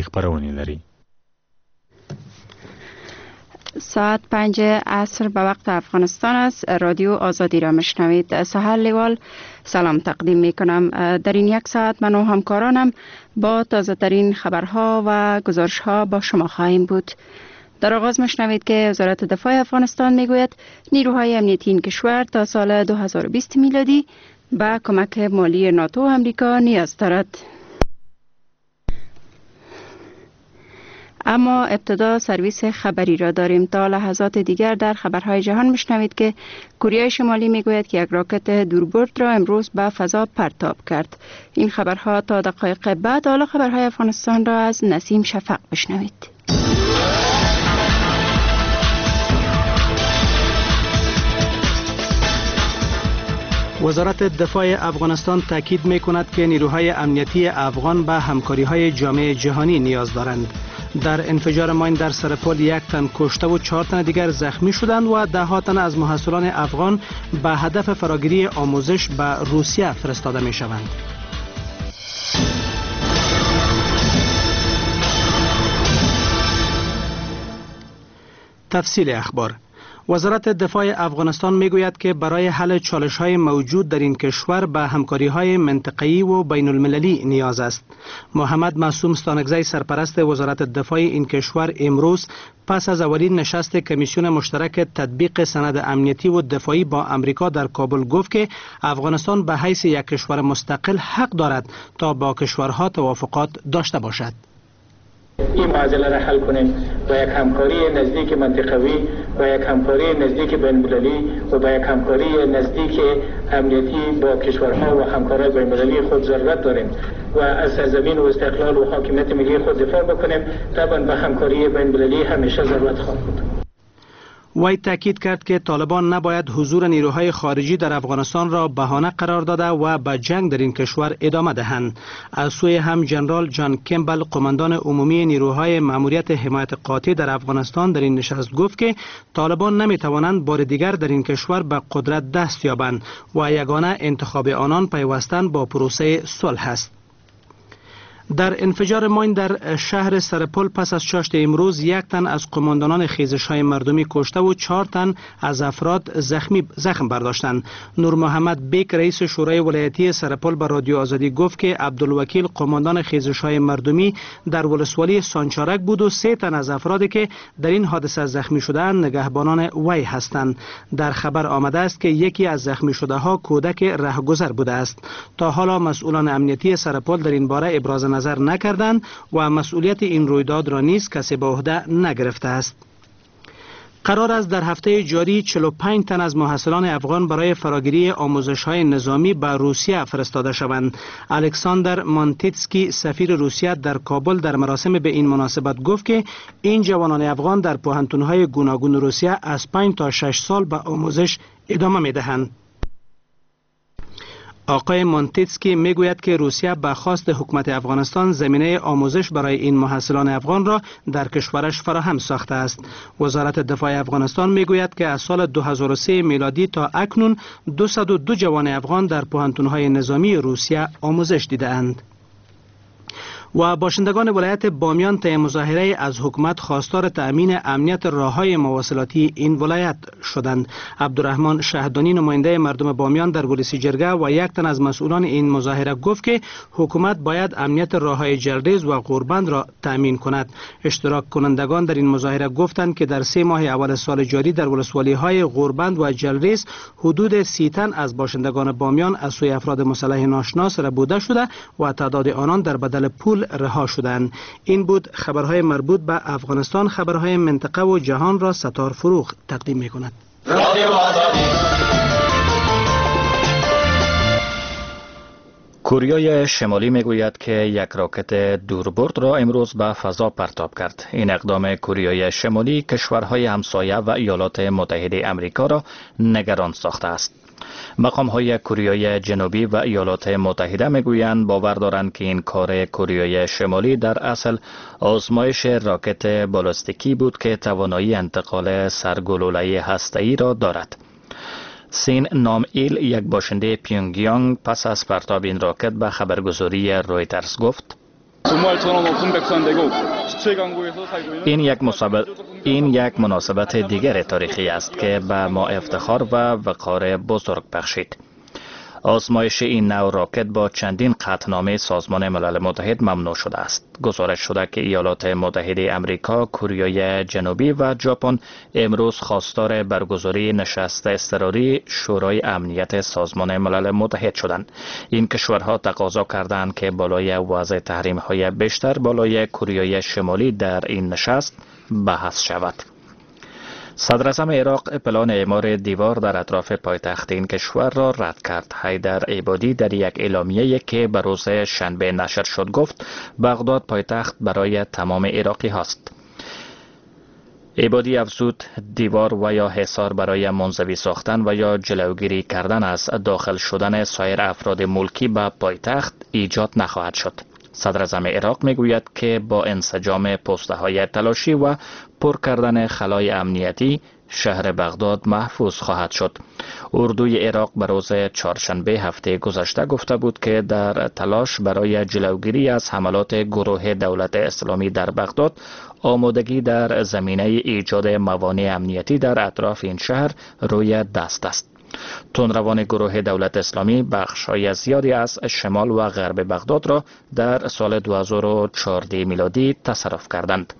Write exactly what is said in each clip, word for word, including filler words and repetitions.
خبرونه لري. ساعت پنج عصر به وقت افغانستان است. رادیو آزادی را مشنوید. سهر لیوال سلام تقدیم می کنم. در این یک ساعت من و همکارانم با تازه ترین خبرها و گزارش ها با شما خواهیم بود. در آغاز مشنوید که وزارت دفاع افغانستان می گوید نیروهای امنیتی این کشور تا سال دو هزار و بیست میلادی به کمک مالی ناتو و امریکا نیاز دارد. اما ابتدا سرویس خبری را داریم. تا لحظات دیگر در خبرهای جهان مشنوید که کره شمالی میگوید که یک راکت دوربرد را امروز به فضا پرتاب کرد. این خبرها تا دقایق بعد. حالا خبرهای افغانستان را از نسیم شفق بشنوید. وزارت دفاع افغانستان تاکید می‌کند که نیروهای امنیتی افغان به همکاری‌های جامعه جهانی نیاز دارند. در انفجار ماین در سرپل یک تن کشته و چهار تن دیگر زخمی شدند و ده ها تن از محصلان افغان به هدف فراگیری آموزش به روسیه فرستاده می‌شوند. تفصیل اخبار. وزارت دفاع افغانستان میگوید که برای حل چالش‌های موجود در این کشور به همکاری‌های منطقه‌ای و بین‌المللی نیاز است. محمد معصوم ستانکزی سرپرست وزارت دفاع این کشور امروز پس از اولین نشست کمیسیون مشترک تطبیق سند امنیتی و دفاعی با امریکا در کابل گفت که افغانستان به حیث یک کشور مستقل حق دارد تا با کشورها توافقات داشته باشد. این معضله را حل کنیم با یک همکاری نزدیک منطقوی و یک همکاری نزدیک بین‌المللی و با یک همکاری نزدیک امنیتی با کشورها و همکارای بین‌المللی خود ضرورت داریم و از سرزمین و استقلال و حاکمیت ملی خود دفاع بکنیم. طبعا به همکاری بین‌المللی همیشه ضرورت خواهد بود. وی تاکید کرد که طالبان نباید حضور نیروهای خارجی در افغانستان را بهانه قرار داده و به جنگ در این کشور ادامه دهند. از سوی هم جنرال جان کمبل قماندان عمومی نیروهای مأموریت حمایت قاطع در افغانستان در این نشست گفت که طالبان نمی توانند بار دیگر در این کشور به قدرت دست یابند و یگانه انتخاب آنان پیوستن با پروسه صلح است. در انفجار ماین در شهر سرپل پس از چاشت امروز یک تن از قماندانان خیزش‌های مردمی کشته و چهار تن از افراد زخمی زخم برداشتند. نور محمد بیک رئیس شورای ولایتی سرپل به رادیو آزادی گفت که عبدالوکیل قماندان خیزش‌های مردمی در ولسوالی سانچارک بود و سه تن از افرادی که در این حادثه زخمی شده‌اند نگهبانان وی هستند. در خبر آمده است که یکی از زخمی شده‌ها کودک رهگذر بوده است. تا حالا مسئولان امنیتی سرپل در این باره ابراز نظر نکردند و مسئولیت این رویداد را نیز کسی به عهده نگرفته است. قرار است در هفته جاری چهل و پنج تن از محصلان افغان برای فراگیری آموزش‌های نظامی به روسیه فرستاده شوند. الکساندر مانتیتسکی سفیر روسیه در کابل در مراسم به این مناسبت گفت که این جوانان افغان در پوهنتون‌های گوناگون روسیه از پنج تا شش سال به آموزش ادامه می‌دهند. آقای مانتیتسکی میگوید که روسیه به خواست حکومت افغانستان زمینه آموزش برای این محصلان افغان را در کشورش فراهم ساخته است. وزارت دفاع افغانستان میگوید که از سال دو هزار و سه میلادی تا اکنون دویست و دو جوان افغان در پوهنتون‌های نظامی روسیه آموزش دیده‌اند. و باشندگان ولایت بامیان طی مظاهره از حکومت خواستار تأمین امنیت راههای مواصلاتی این ولایت شدند. عبدالرحمن شهدانی نماینده مردم بامیان در ولسی جرگه و یک تن از مسئولان این مظاهره گفت که حکومت باید امنیت راههای جلریز و غوربند را تأمین کند. اشتراک کنندگان در این مظاهره گفتند که در سه ماه اول سال جاری در ولسوالی های غوربند و جلریز حدود سی تن از باشندگان بامیان از سوی افراد مسلح ناشناس ربوده شده و تعداد آنان در بدل پول رها شدند. این بود خبرهای مربوط به افغانستان. خبرهای منطقه و جهان را ستار فروغ تقدیم می کند. کره شمالی میگوید که یک راکت دوربرد را امروز به فضا پرتاب کرد. این اقدام کره شمالی کشورهای همسایه و ایالات متحده آمریکا را نگران ساخته است. مقام های کره جنوبی و ایالات متحده میگویند باور دارند که این کار کره شمالی در اصل آزمایش راکت بالستیکی بود که توانایی انتقال سرگلوله هسته‌ای را دارد. سین نام ایل یک باشنده پیونگیانگ پس از پرتاب این راکت به خبرگزاری رویترز گفت: این یک مسابقه این یک مناسبت دیگر تاریخی است که به ما افتخار و وقار بزرگ بخشید. آزمایش این نوع راکت با چندین قطعنامه سازمان ملل متحد ممنوع شده است. گزارش شده که ایالات متحده آمریکا، کره جنوبی و ژاپن امروز خواستار برگزاری نشست اضطراری شورای امنیت سازمان ملل متحد شدند. این کشورها تقاضا کردند که بالای وضع تحریم‌های بیشتر بالای کره شمالی در این نشست بحث شود. صدر اعظم عراق پلان اعمار دیوار در اطراف پایتخت این کشور را رد کرد. حیدر عبادی در یک اعلامیه که به روز شنبه نشر شد گفت بغداد پایتخت برای تمام عراقی هاست. عبادی افزود دیوار و یا حصار برای منزوی ساختن و یا جلوگیری کردن از داخل شدن سایر افراد ملکی به پایتخت ایجاد نخواهد شد. صدر اعظم عراق میگوید که با انسجام پسته های تلاشی و پر کردن خلای امنیتی شهر بغداد محفوظ خواهد شد. اردوی عراق به روز چهارشنبه هفته گذشته گفته بود که در تلاش برای جلوگیری از حملات گروه دولت اسلامی در بغداد آمادگی در زمینه ایجاد موانع امنیتی در اطراف این شهر روی دست است. تندروان گروه دولت اسلامی بخش‌های زیادی از شمال و غرب بغداد را در سال دو هزار و چهارده میلادی تصرف کردند.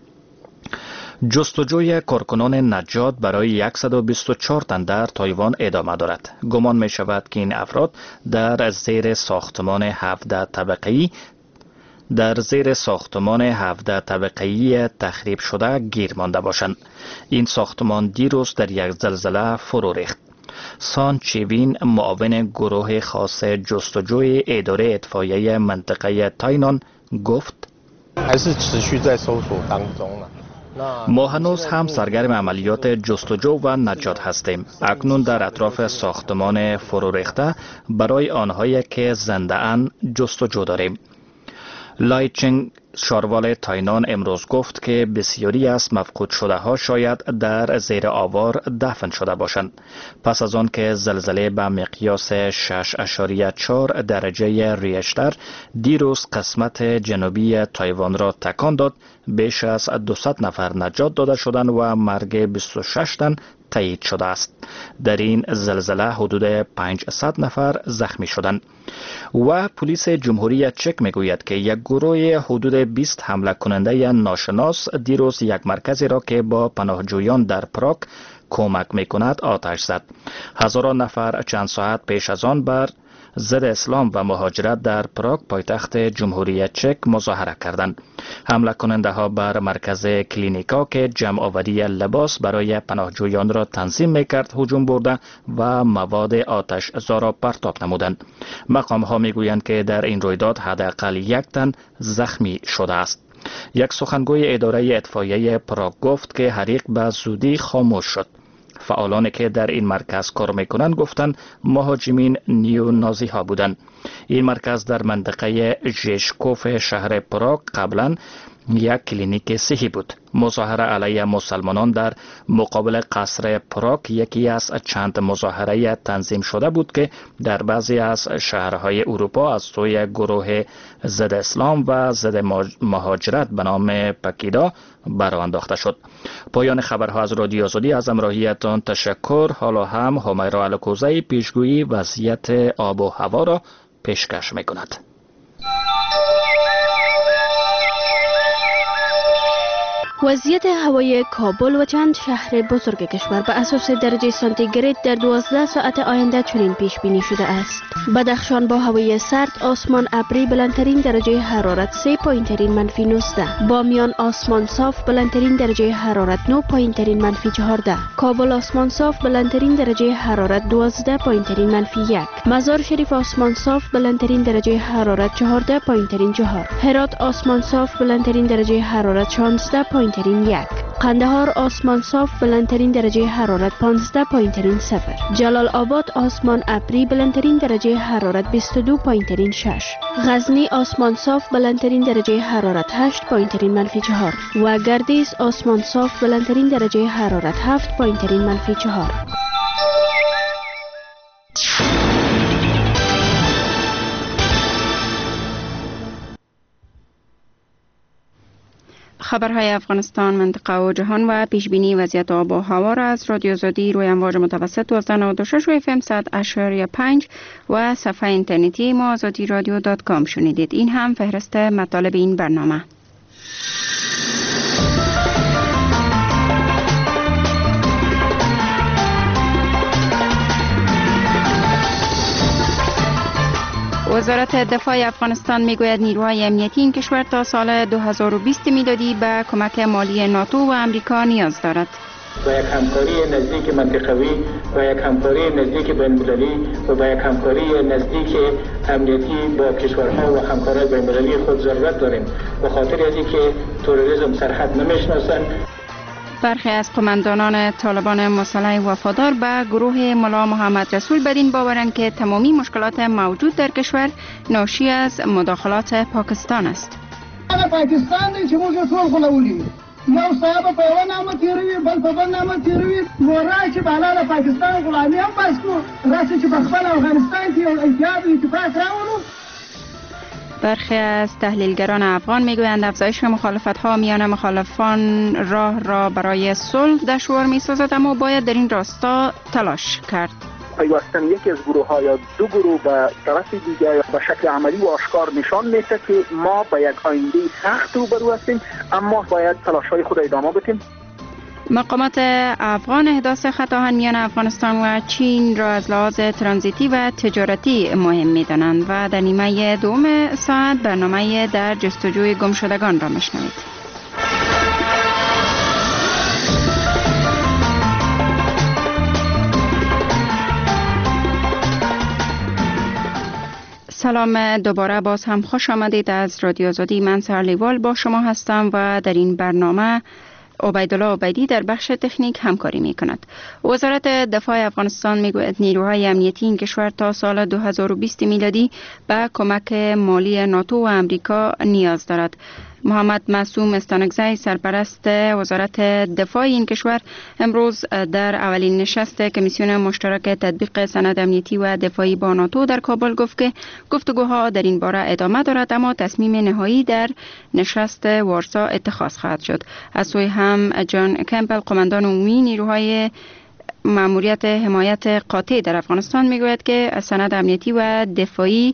جستجوی کارکنان نجات برای صد و بیست و چهار تن در تایوان ادامه دارد. گمان می شود که این افراد در زیر ساختمان هفده طبقه‌ای در زیر ساختمان هفده طبقه‌ای تخریب شده گیر مانده باشند. این ساختمان دیروز در یک زلزله فرو ریخت. سان چیوین معاون گروه خاص جستجوی اداره اطفائیه منطقه تاینان گفت ما هنوز هم سرگرم عملیات جستجو و نجات هستیم. اکنون در اطراف ساختمان فرو ریخته برای آنهایی که زنده اند جستجو داریم. لای چنگ شاروال تاینان امروز گفت که بسیاری از مفقود شده ها شاید در زیر آوار دفن شده باشند. پس از آن که زلزله به مقیاس شش اشاریه چهار درجه ریشتر دیروز قسمت جنوبی تایوان را تکان داد، بیش از دویست نفر نجات داده شدند و مرگ بیست و شش تن تایید شده است. در این زلزله حدود پانصد نفر زخمی شدند. و پلیس جمهوری چک میگوید که یک گروه حدود بیست حمله کننده ناشناس دیروز یک مرکزی را که با پناهجویان در پراگ کمک میکند آتش زد. هزاران نفر چند ساعت پیش از آن بر ضد اسلام و مهاجرت در پراگ پایتخت جمهوری چک مظاهره کردند. حمله کننده ها بر مرکز کلینیکا که جمع آوری لباس برای پناهجویان را تنظیم میکرد هجوم برده و مواد آتش زا پرتاب نمودند. مقام ها میگویند که در این رویداد حداقل یک تن زخمی شده است. یک سخنگوی اداره اطفائیه پراگ گفت که حریق به زودی خاموش شد. فعالانی که در این مرکز کار میکنند گفتند مهاجمین نیونازی ها بودند. این مرکز در منطقه ژشکوف شهر پراگ قبلا یک کلینیک صحی بود. مظاهره علیه مسلمانان در مقابل قصر پراگ یکی از چند مظاهره تنظیم شده بود که در بعضی از شهرهای اروپا از سوی گروه ضد اسلام و ضد مهاجرت به نام پکیدا برآ انداخته شد. پایان خبرها از رادیو آزادی. از همراهیتان تشکر. حالا هم همیرا الکوزی پیشگویی وضعیت آب و هوا را پیشکش میکند. وضعیت هوای کابل و چند شهر بزرگ کشور به اساس درجه سانتیگراد در دوازده ساعت آینده چنین پیش بینی شده است: بدخشان با هوای سرد، آسمان ابری، بلندترین درجه حرارت سه پایین ترین منفی نوزده. بامیان آسمان صاف، بلندترین درجه حرارت نه پایین ترین منفی چهارده. کابل آسمان صاف، بلندترین درجه حرارت دوازده پایین ترین منفی یک. مزار شریف آسمان صاف، بلندترین درجه حرارت چهارده پایین ترین چهار. هرات آسمان صاف، بلندترین درجه حرارت شانزده پایین ترین یک. قندهار آسمان صاف، بلندترین درجه حرارت پانزده پایین ترین صفر. جلال آباد آسمان ابری، بلندترین درجه حرارت بیست و دو پایین ترین شش. غزنی آسمان صاف، بلندترین درجه حرارت هشت پایین ترین منفی چهار و گردیز آسمان صاف، بلندترین درجه حرارت هفت پایین ترین منفی چهار. خبرهای افغانستان، منطقه و جهان و پیشبینی وضعیت آب و هوا را از رادیو آزادی روی امواج متوسط دویست و نود و شش و اف ام صد و پنج و صفحه اینترنتی ما آزادی رادیو دات کام شنیدید. این هم فهرست مطالب این برنامه. وزارت دفاع افغانستان میگوید نیروهای امنیتی این کشور تا سال دو هزار و بیست میلادی به کمک مالی ناتو و امریکا نیاز دارد. و یک همکاری نزدیک منطقوی و یک همکاری نزدیک بین‌المللی و با یک همکاری نزدیک امنیتی با کشورها و همکاران بین‌المللی خود ضرورت داریم به خاطر از اینکه تروریسم سرحد نمیشناسند. برخی از قماندانان طالبان مسلح وفادار به گروه ملا محمد رسول بدین باورند که تمامی مشکلات موجود در کشور ناشی از مداخلات پاکستان است. پاکستان دی چې موږ ټول غولولي یو صاحب په یو نامه تیروي بل په بل نامه تیروي نو راځي بالا د پاکستان غلامي هم بس کو راځي چې په خپل افغانستان کې یو اتحاد و اتفاق راولو. برخی از تحلیلگران افغان میگویند افزایش مخالفت‌ها میان مخالفان راه را برای صلح دشوار می‌سازد، اما باید در این راستا تلاش کرد. پیوستن یکی از گروه ها یا دو گروه به طرف دیگر به شکل عملی و آشکار نشان میده که ما به یک آینده سخت روبرو هستیم، اما باید تلاش های خود ادامه بدیم. مقامات افغان احداث خطاهان میان افغانستان و چین را از لحاظ ترانزیتی و تجارتی مهم می‌دانند و در نیمه دوم ساعت برنامه در جستجوی گمشدگان را میشنوید. سلام دوباره، باز هم خوش آمدید. از رادیو آزادی من سهر لیوال با شما هستم و در این برنامه عبیدالله عبیدی در بخش تکنیک همکاری می کند. وزارت دفاع افغانستان می گوید نیروهای امنیتی این کشور تا سال دو هزار و بیست میلادی به کمک مالی ناتو و امریکا نیاز دارد. محمد معصوم استانکزی سرپرست وزارت دفاع این کشور امروز در اولین نشست کمیسیون مشترک تطبیق سند امنیتی و دفاعی با ناتو در کابل گفت که گفتگوها در این باره ادامه دارد، اما تصمیم نهایی در نشست وارسا اتخاذ خواهد شد. از سوی هم جان کمپل قماندان عمومی نیروهای ماموریت حمایت قاطع در افغانستان میگوید که سند امنیتی و دفاعی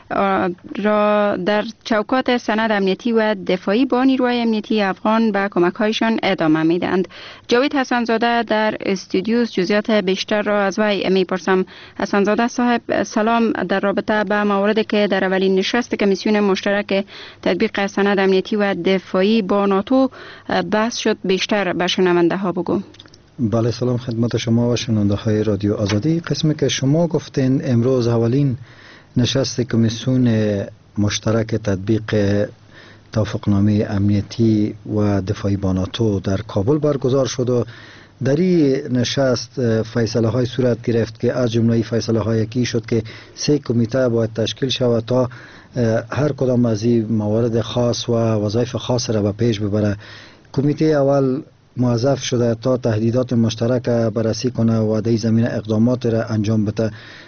را در چوکات سند امنیتی و دفاعی با نیروهای امنیتی افغان به کمک‌هایشان ادامه میدهند. جاوید حسنزاده در استودیوز جزئیات بیشتر را از وی میپرسم. حسنزاده صاحب سلام، در رابطه با موردی که در اولین نشست کمیسیون مشترک تطبیق سند امنیتی و دفاعی با ناتو بحث شد، بیشتر به شنونده ها بگو. بله، سلام خدمت شما و شنونده های رادیو آزادی. قسمی که شما گفتین امروز اولین نشست کمیسیون مشترک تطبیق توافقنامه امنیتی و دفاعی با ناتو در کابل برگزار شد و در این نشست فیصله های صورت گرفت که از جمله فیصله های یکی شد که سه کمیته باید تشکیل شود تا هر کدام از این موارد خاص و وظایف خاص را به پیش ببره. کمیته اول موظف شده تا تهدیدات مشترک بررسی کنه و در زمینه اقدامات را انجام بده.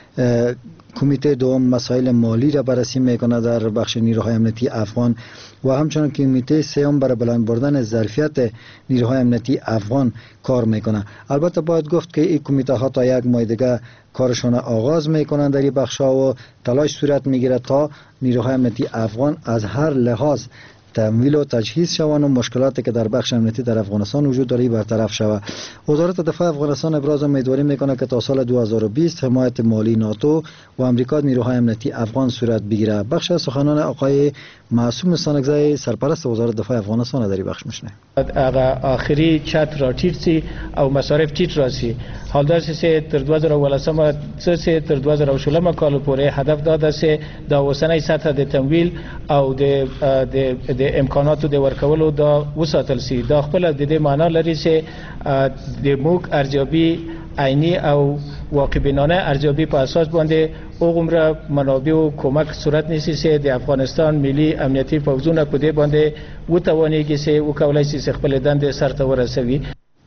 کمیته دوم مسائل مالی را بررسی میکنه در بخش نیروهای امنیتی افغان و همچنان کمیته سوم برای بلند بردن ظرفیت نیروهای امنیتی افغان کار میکنه. البته باید گفت که این کمیته ها تا یک ماه دیگه کارشان آغاز میکنن در این بخش ها و تلاش صورت میگیره تا نیروهای امنیتی افغان از هر لحاظ تمویل و تجهیز شوند و مشکلاتی که در بخش امنیتی در افغانستان وجود داره برطرف شود. وزارت دفاع افغانستان ابراز امیدواری میکنه که تا سال دو هزار و بیست حمایت مالی ناتو و امریکا نیروهای امنیتی افغان صورت بگیره. بخش از سخنان آقای معصوم استانکزی سرپرست وزارت دفاع افغانستان در این بخش میشنه. هغه آخري چت را ټیټ سي او مصارف ټیټ راسي. حال دا چې تر دوه زره ولسمه څخه تر دوه زره وشلمه کال پورې هدف دا ده چې د اوسنۍ سطح د تمویل او د د امکاناتو د ورکولو دا وساتل سي. دا خپل د دې معنا لري چې د موږ ارزیابي عینی او واقع بینانه ارزیابی په اساس باندې اوغمره منابع او کمک صورت نیسی چې د افغانستان ملي امنیتي فوجونه په دې باندې وتوانیږي چې وکولای شي خپل دنده سرته ورسوي.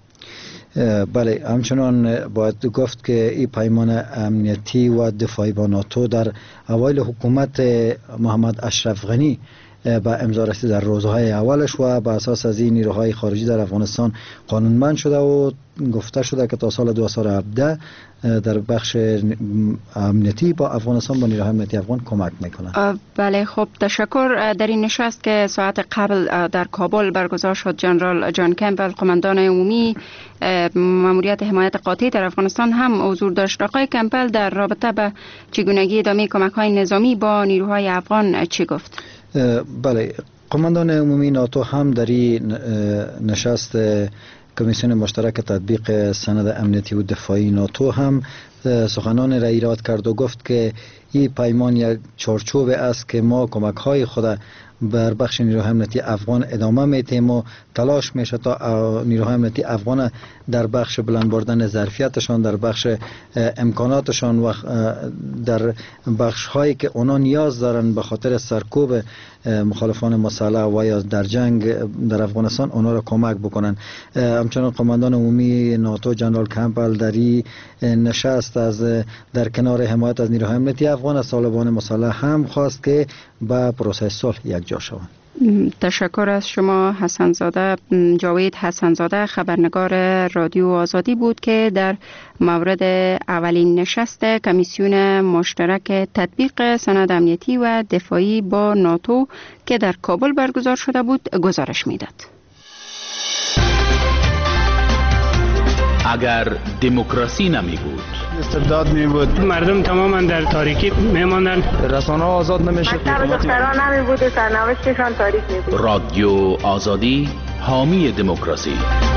بله، همچنان باید گفت که این پیمان امنیتی و دفاعی با ناتو در اوایل حکومت محمد اشرف غنی به امضا رسید در روزهای اولش و به اساس از این نیروهای خارجی در افغانستان قانونمند شده و گفته شده که تا سال دو هزار و هفده در بخش امنیتی با افغانستان با نیروهای امنیتی افغان کمک میکنه. بله خب تشکر. در این نشست که ساعت قبل در کابل برگزار شد، جنرال جان کمبل قماندان عمومی ماموریت حمایت قاطع در افغانستان هم حضور داشت. آقای کمبل در رابطه به چگونگی ادامه کمک‌های نظامی با نیروهای افغان چی گفت؟ بله، قماندان عمومی ناتو هم در این نشست کمیسیون مشترک تطبیق سند امنیتی و دفاعی ناتو هم سخنان را ایراد کرد و گفت که این پیمان یک چارچوب است که ما کمک های خود بر بخش نیروهای امنیتی افغان ادامه میتیم و تلاش میشه تا نیروهای امنیتی افغان در بخش بلند بردن ظرفیتشان، در بخش امکاناتشان و در بخش هایی که اونا نیاز دارن به خاطر سرکوب مخالفان مسلح و یا در جنگ در افغانستان اونا را کمک بکنن. همچنان قماندان عمومی ناتو جنرال کمپل در این نشست از در کنار حمایت از نیروهای امنیتی افغان از طالبان مسلح هم خواست که به پروسه صلح یکجا شوند. تشکر از شما. حسن زاده، جاوید حسن زاده، خبرنگار رادیو آزادی بود که در مورد اولین نشست کمیسیون مشترک تطبیق سند امنیتی و دفاعی با ناتو که در کابل برگزار شده بود گزارش میداد. اگر دموکراسی نمی بود، استبداد می بود، مردم تماما در تاریکی می ماندن، رسانه آزاد نمی شد، مکتب دختران نمی بود و سرنوشتشان تاریک می بود. رادیو آزادی حامی دموکراسی.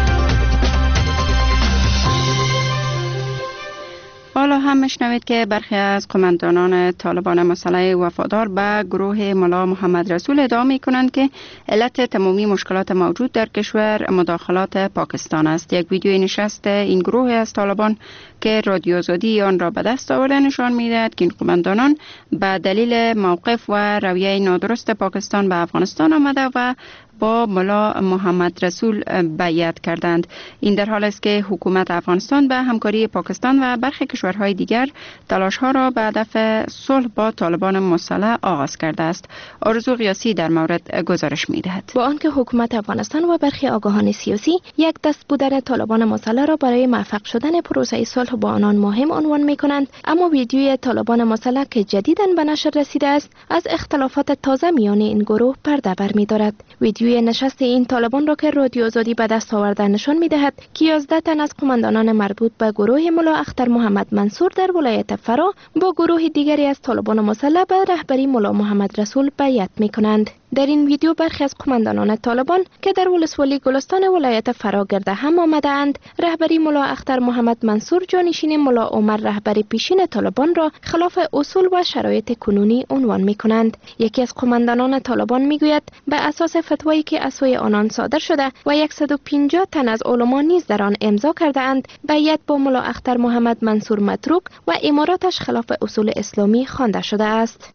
حالا هم میشنوید که برخی از قماندانان طالبان مسلح وفادار به گروه ملا محمد رسول ادعا می کنند که علت تمامی مشکلات موجود در کشور مداخلات پاکستان است. یک ویدیوی نشست این گروه از طالبان که رادیو آزادی آن را به دست آورده نشان می‌دهد که این قماندانان به دلیل موقف و رویه نادرست پاکستان به افغانستان آمده و با ملا محمد رسول بیعت کردند. این در حال است که حکومت افغانستان به همکاری پاکستان و برخی کشورهای دیگر تلاش‌ها را به هدف صلح با طالبان مسلح آغاز کرده است. آرزو قیاسی در مورد گزارش می‌دهد. با آنکه حکومت افغانستان و برخی آگاهان سیاسی یک دست بودن طالبان مسلح را برای موفق شدن پروسه صلح با آنان مهم عنوان می‌کنند، اما ویدیوی طالبان مسلح که جدیداً به نشر رسیده است از اختلافات تازه میان این گروه پرده برمی‌دارد. ویدیوی نشست این طالبان را که رادیو آزادی به دست آورده نشان می‌دهد که یازده تن از قماندانان مربوط به گروه ملا اختر محمد منصور در ولایت فرا با گروه دیگری از طالبان مسلح به رهبری ملا محمد رسول بیعت می‌کنند. در این ویدیو برخی از قماندانان طالبان که در ولسوالی گلستان ولایت فرا گرده هم آمده‌اند رهبری ملا اختر محمد منصور جانشین ملا عمر رهبری پیشین طالبان را خلاف اصول و شرایط کنونی عنوان می‌کنند. یکی از قماندانان طالبان می‌گوید به اساس فتوایی که از سوی آنان صادر شده و صد و پنجاه تن از علما نیز در آن امضا کرده‌اند، بیعت با ملا اختر محمد منصور متروک و اماراتش خلاف اصول اسلامی خوانده شده است.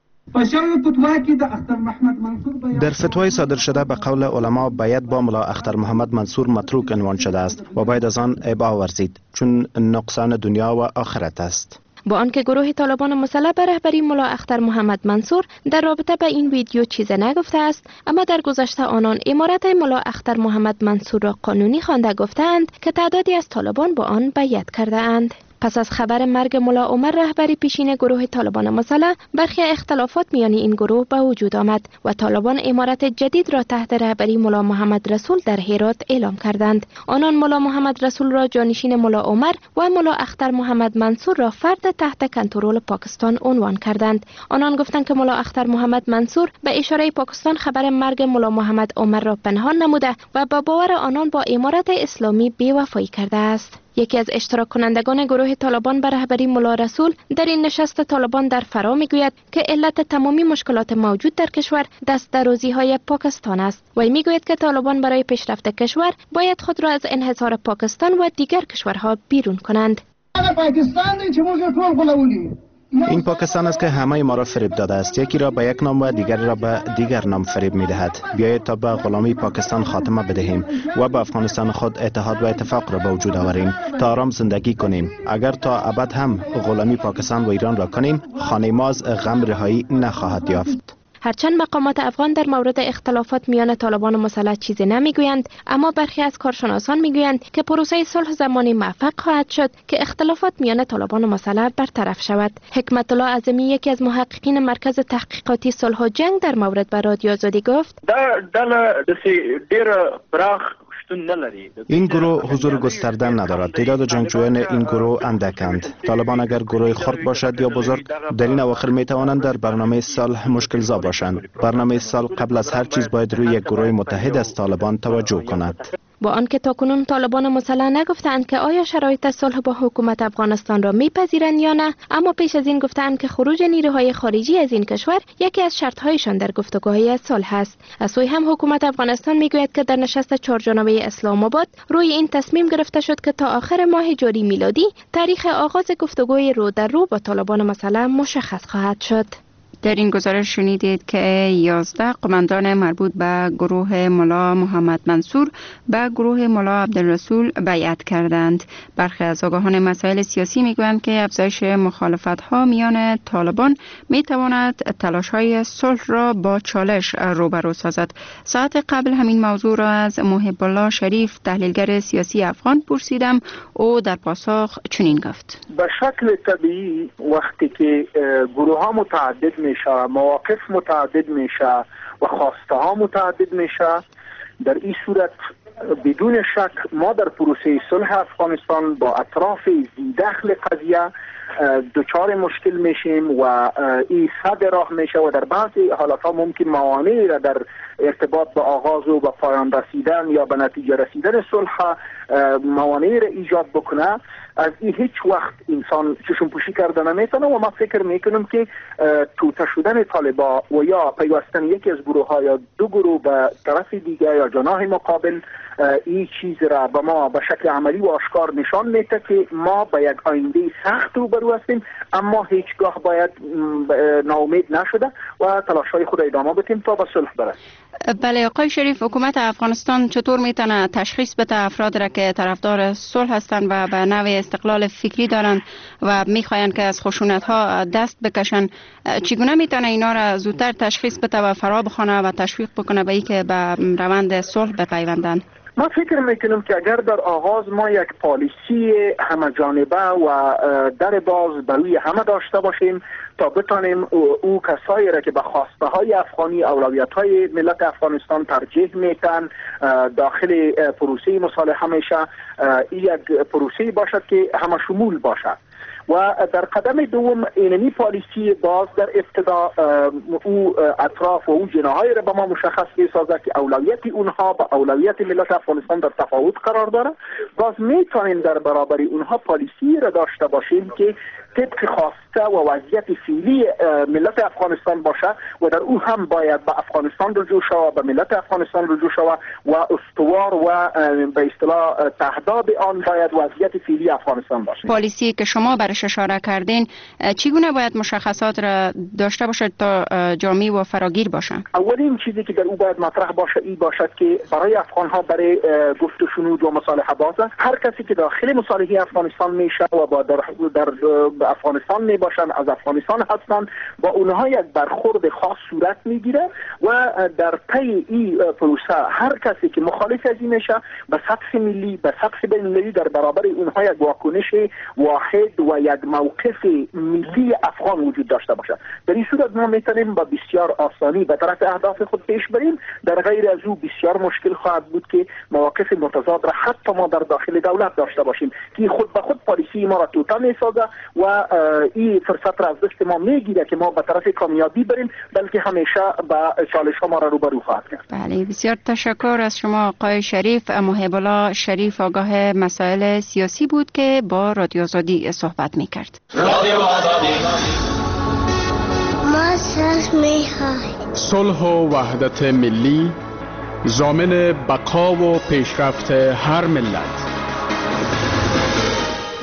در فتوای صادر شده به قول علما بیعت با ملا اختر محمد منصور متروک عنوان شده است و باید از آن ابا ورزید چون نقصان دنیا و آخرت است. با آنکه گروه طالبان مسلح به رهبری ملا اختر محمد منصور در رابطه به این ویدیو چیزی نگفته است، اما در گذشته آنان امارت ملا اختر محمد منصور را قانونی خوانده گفتند که تعدادی از طالبان با آن بیعت کرده اند. پس از خبر مرگ ملا عمر رهبری پیشین گروه طالبان مسلح برخی اختلافات میان این گروه به وجود آمد و طالبان امارت جدید را تحت رهبری ملا محمد رسول در هرات اعلام کردند. آنان ملا محمد رسول را جانشین ملا عمر و ملا اختر محمد منصور را فرد تحت کنترل پاکستان عنوان کردند. آنان گفتند که ملا اختر محمد منصور به اشاره پاکستان خبر مرگ ملا محمد عمر را پنهان نموده و با باور آنان با امارت اسلامی بی‌وفایی کرده است. یکی از اشتراک کنندگان گروه طالبان به رهبری ملا رسول در این نشست طالبان در فرا میگوید که علت تمامی مشکلات موجود در کشور دست درازی های پاکستان است. وی میگوید که طالبان برای پیشرفت کشور باید خود را از انحصار پاکستان و دیگر کشورها بیرون کنند. این پاکستان است که همه ما را فریب داده است، یکی را به یک نام و دیگر را به دیگر نام فریب می دهد. بیایید تا به غلامی پاکستان خاتمه بدهیم و به افغانستان خود اتحاد و اتفاق را به وجود آوریم تا آرام زندگی کنیم. اگر تا ابد هم غلامی پاکستان و ایران را کنیم، خانه ما از غم رهایی نخواهد یافت. هرچند مقامات افغان در مورد اختلافات میان طالبان و مسلح چیزی نمیگویند، اما برخی از کارشناسان میگویند که پروسه صلح زمانی موفق خواهد شد که اختلافات میان طالبان و مسلح برطرف شود. حکمت الله اعظمی، یکی از محققین مرکز تحقیقاتی صلح و جنگ، در مورد به رادیو آزادی گفت: در دل دسی دیر براخ این گروه حضور گسترده ندارد. تعداد جنگجویان این گروه اندکند. طالبان اگر گروه خرد باشد یا بزرگ، در این اواخر می توانند در برنامه صلح مشکل زا باشند. برنامه صلح قبل از هر چیز باید روی یک گروه متحد از طالبان توجه کند. با آنکه تاکنون طالبان مسلح نگفتند که آیا شرایط صلح با حکومت افغانستان را میپذیرند یا نه، اما پیش از این گفتند که خروج نیروهای خارجی از این کشور یکی از شرط‌هایشان در گفتگوهای از صلح است. از سوی هم حکومت افغانستان میگوید که در نشست چهارجانبه اسلام آباد روی این تصمیم گرفته شد که تا آخر ماه جاری میلادی تاریخ آغاز گفتگوی رو در رو با طالبان مسلح مشخص خواهد شد. در این گزارش شنیدید که یازده قماندان مربوط به گروه ملا محمد منصور به گروه ملا عبدالرسول بیعت کردند. برخی از آگاهان مسائل سیاسی میگویند که افزایش مخالفت ها میان طالبان میتواند تلاش های صلح را با چالش روبرو سازد. ساعت قبل همین موضوع را از محب الله شریف، تحلیلگر سیاسی افغان، پرسیدم. او در پاسخ چنین گفت: به شکل طبیعی وقتی که گروه ها متعدد میشه، مواقف متعدد میشه و خواسته ها متعدد میشه، در این صورت بدون شک ما در پروسه صلح افغانستان با اطراف زیدخل قضیه دچار مشکل میشیم و این صد راه میشه و در بعضی حالات ها ممکن موانعی را در ارتباط با آغاز و با پایان رسیدن یا به نتیجه رسیدن صلح موانعی را ایجاد بکنه. از این هیچ وقت انسان چشم پوشی کرده نمیتونه و ما فکر میکنم که توطئه شدن طالبا و یا پیوستن یکی از گروه ها یا دو گروه به طرف دیگه یا جناح مقابل این چیز را به ما به شکل عملی و آشکار نشان میده که ما به یک آینده سخت روبرو هستیم، اما هیچگاه باید ناامید نشده و تلاش های خود ادامه بدیم تا به صلح برسیم. بله آقای شریف، حکومت افغانستان چطور میتونه تشخیص بده افراد را که طرفدار صلح هستند و به نوع استقلال فکری دارند و میخواین که از خشونت ها دست بکشن؟ چگونه میتونه اینا را زودتر تشخیص بده و فرا بخونه و تشویق بکنه به اینکه به روند صلح بپیوندند؟ ما فکر میکنم که اگر در آغاز ما یک پالیسی همه جانبه و در باز بروی همه داشته باشیم تا بتانیم او, او کسایی را که به خواسته های افغانی، اولویت های ملت افغانستان ترجیح میتن داخل پروسه مصالحه میشه، این یک پروسه باشد که همه شمول باشد. و در قدم دوم اینمی پالیسی باز در ابتدا او اطراف و او جناهای را به ما مشخص می‌سازد که اولویت اونها با اولویت ملت افغانستان در تفاوت قرار داره. باز میتونیم در برابر اونها پالیسی را داشته باشیم که طبق خواسته و وضعیت فعلی ملت افغانستان باشه و در او هم باید به افغانستان رجوع شود، به ملت افغانستان رجوع شود و استوار و به اصطلاح تهداب آن باید وضعیت فعلی افغانستان باشه. پالیسی که شما برش اشاره کردین چگونه باید مشخصات را داشته باشد تا جامع و فراگیر باشه؟ اولین چیزی که در او باید مطرح باشه این باشد که برای افغان ها برای گفت و شنود و مصالحه بازه هر کسی که داخل مصالحه افغانستان میشه و با در, در افغانستان می باشند، از افغانستان هستند، با اونها یک برخورد خاص صورت میگیره و در طی این پروسه هر کسی که مخالف از این میشه به سطح ملی به سطح بین‌المللی در برابر اونها یک واکنش واحد و یک موقف ملی افغان وجود داشته باشه. در این صورت ما میتونیم با بسیار آسانی به طرف اهداف خود پیش بریم. در غیر از او بسیار مشکل خواهد بود که مواقف متضاد را حتی ما در داخل دولت داشته باشیم که خود به خود پالیسی ما را توطئه میسازه و این فرصت را از دست ما میگیره که ما به طرف کامیابی بریم، بلکه همیشه با چالش ها ما را روبرو خواهد کرد. بله، بسیار تشکر از شما آقای شریف. محب الله شریف آگاه مسائل سیاسی بود که با رادیو آزادی صحبت میکرد. رادیو آزادی ما صلح میخواهیم. صلح و وحدت ملی ضامن بقا و پیشرفت هر ملت.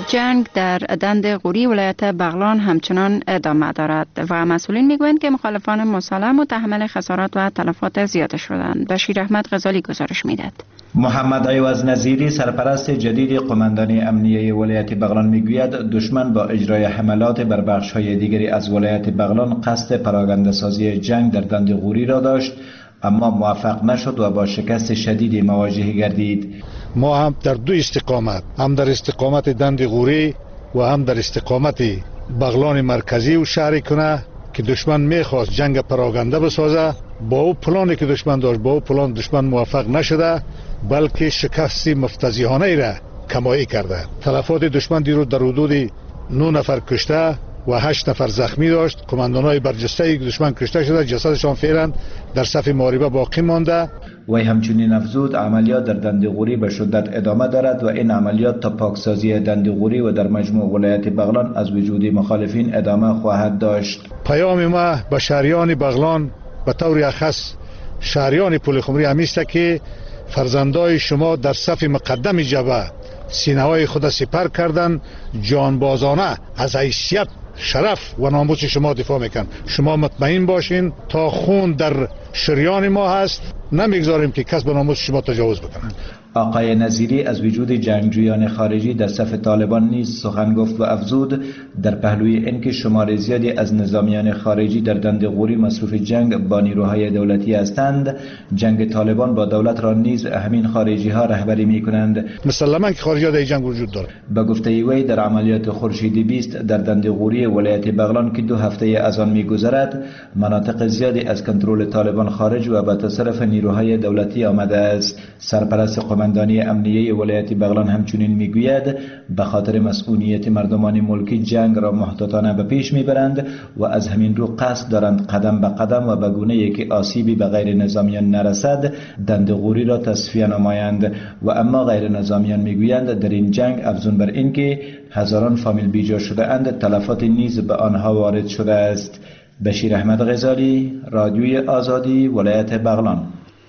جنگ در دند غوری ولایت بغلان همچنان ادامه دارد و مسئولین میگویند که مخالفان مسلح متحمل خسارات و تلفات زیاده شدند. بشیر احمد غزالی گزارش میدهد. محمد عیوض نظیری سرپرست جدید قماندانی امنیه ولایت بغلان میگوید دشمن با اجرای حملات بر بخش‌های دیگری از ولایت بغلان قصد پراگنده سازی جنگ در دند غوری را داشت، اما موفق نشد و با شکست شدیدی مواجه گردید. ما هم در دو استقامت، هم در استقامت دند غوری و هم در استقامت بغلان مرکزی و شهر کنه که دشمن میخواست جنگ پراگنده بسازه، با او پلانی که دشمن داشت با او پلان دشمن موفق نشده، بلکه شکست مفتضحانه ای را کمایی کرده. تلفات دشمن دیروز در حدود نه نفر کشته و هشت نفر زخمی داشت. کماندانای برجسته دشمن کشته شده، جسدشان فعلا در صف محاربه باقی مانده. وی همچنین افزود عملیات در دند غوری به شدت ادامه دارد و این عملیات تا پاکسازی دند غوری و در مجموع ولایت بغلان از وجود مخالفین ادامه خواهد داشت. پیام ما به شهریان بغلان به طور اخص شهریان پل خمری همیست که فرزندای شما در صف مقدم جبهه سینه های خود سپر کردن، جانبازانه از حیثیت، شرف و ناموس شما دفاع میکن. شما مطمئن باشین تا خون در شریان ما هست، نمیگذاریم که کس به ناموس شما تجاوز بکنه. آقای نظیری از وجود جنگجویان خارجی در صف طالبان نیز سخن گفت و افزود در پهلوی اینکه شمار زیادی از نظامیان خارجی در دند غوری مصروف جنگ با نیروهای دولتی هستند، جنگ طالبان با دولت را نیز همین خارجی ها رهبری می کنند. مسلماً که خارجی ها در جنگ وجود داره. به گفته وی در عملیات خورشیدی بیست در دند غوری ولایت بغلان که دو هفته از آن می گذرد، مناطق زیادی از کنترل طالبان خارج و به تصرف نیروهای دولتی آمده است. سرپرست قماندانی امنیه ولایت بغلان همچنین میگوید به خاطر مسئولیت مردمان ملکی جنگ را محتاطانه به پیش میبرند و از همین رو قصد دارند قدم به قدم و به گونه‌ای که آسیبی به غیر نظامیان نرسد دند غوری را تصفیه نمایند. و اما غیر نظامیان میگویند در این جنگ افزون بر این که هزاران فامیل بیجا شده اند، تلفات نیز به آنها وارد شده است. بشیر احمد غزالی، رادیوی آزادی، ولایت بغلان.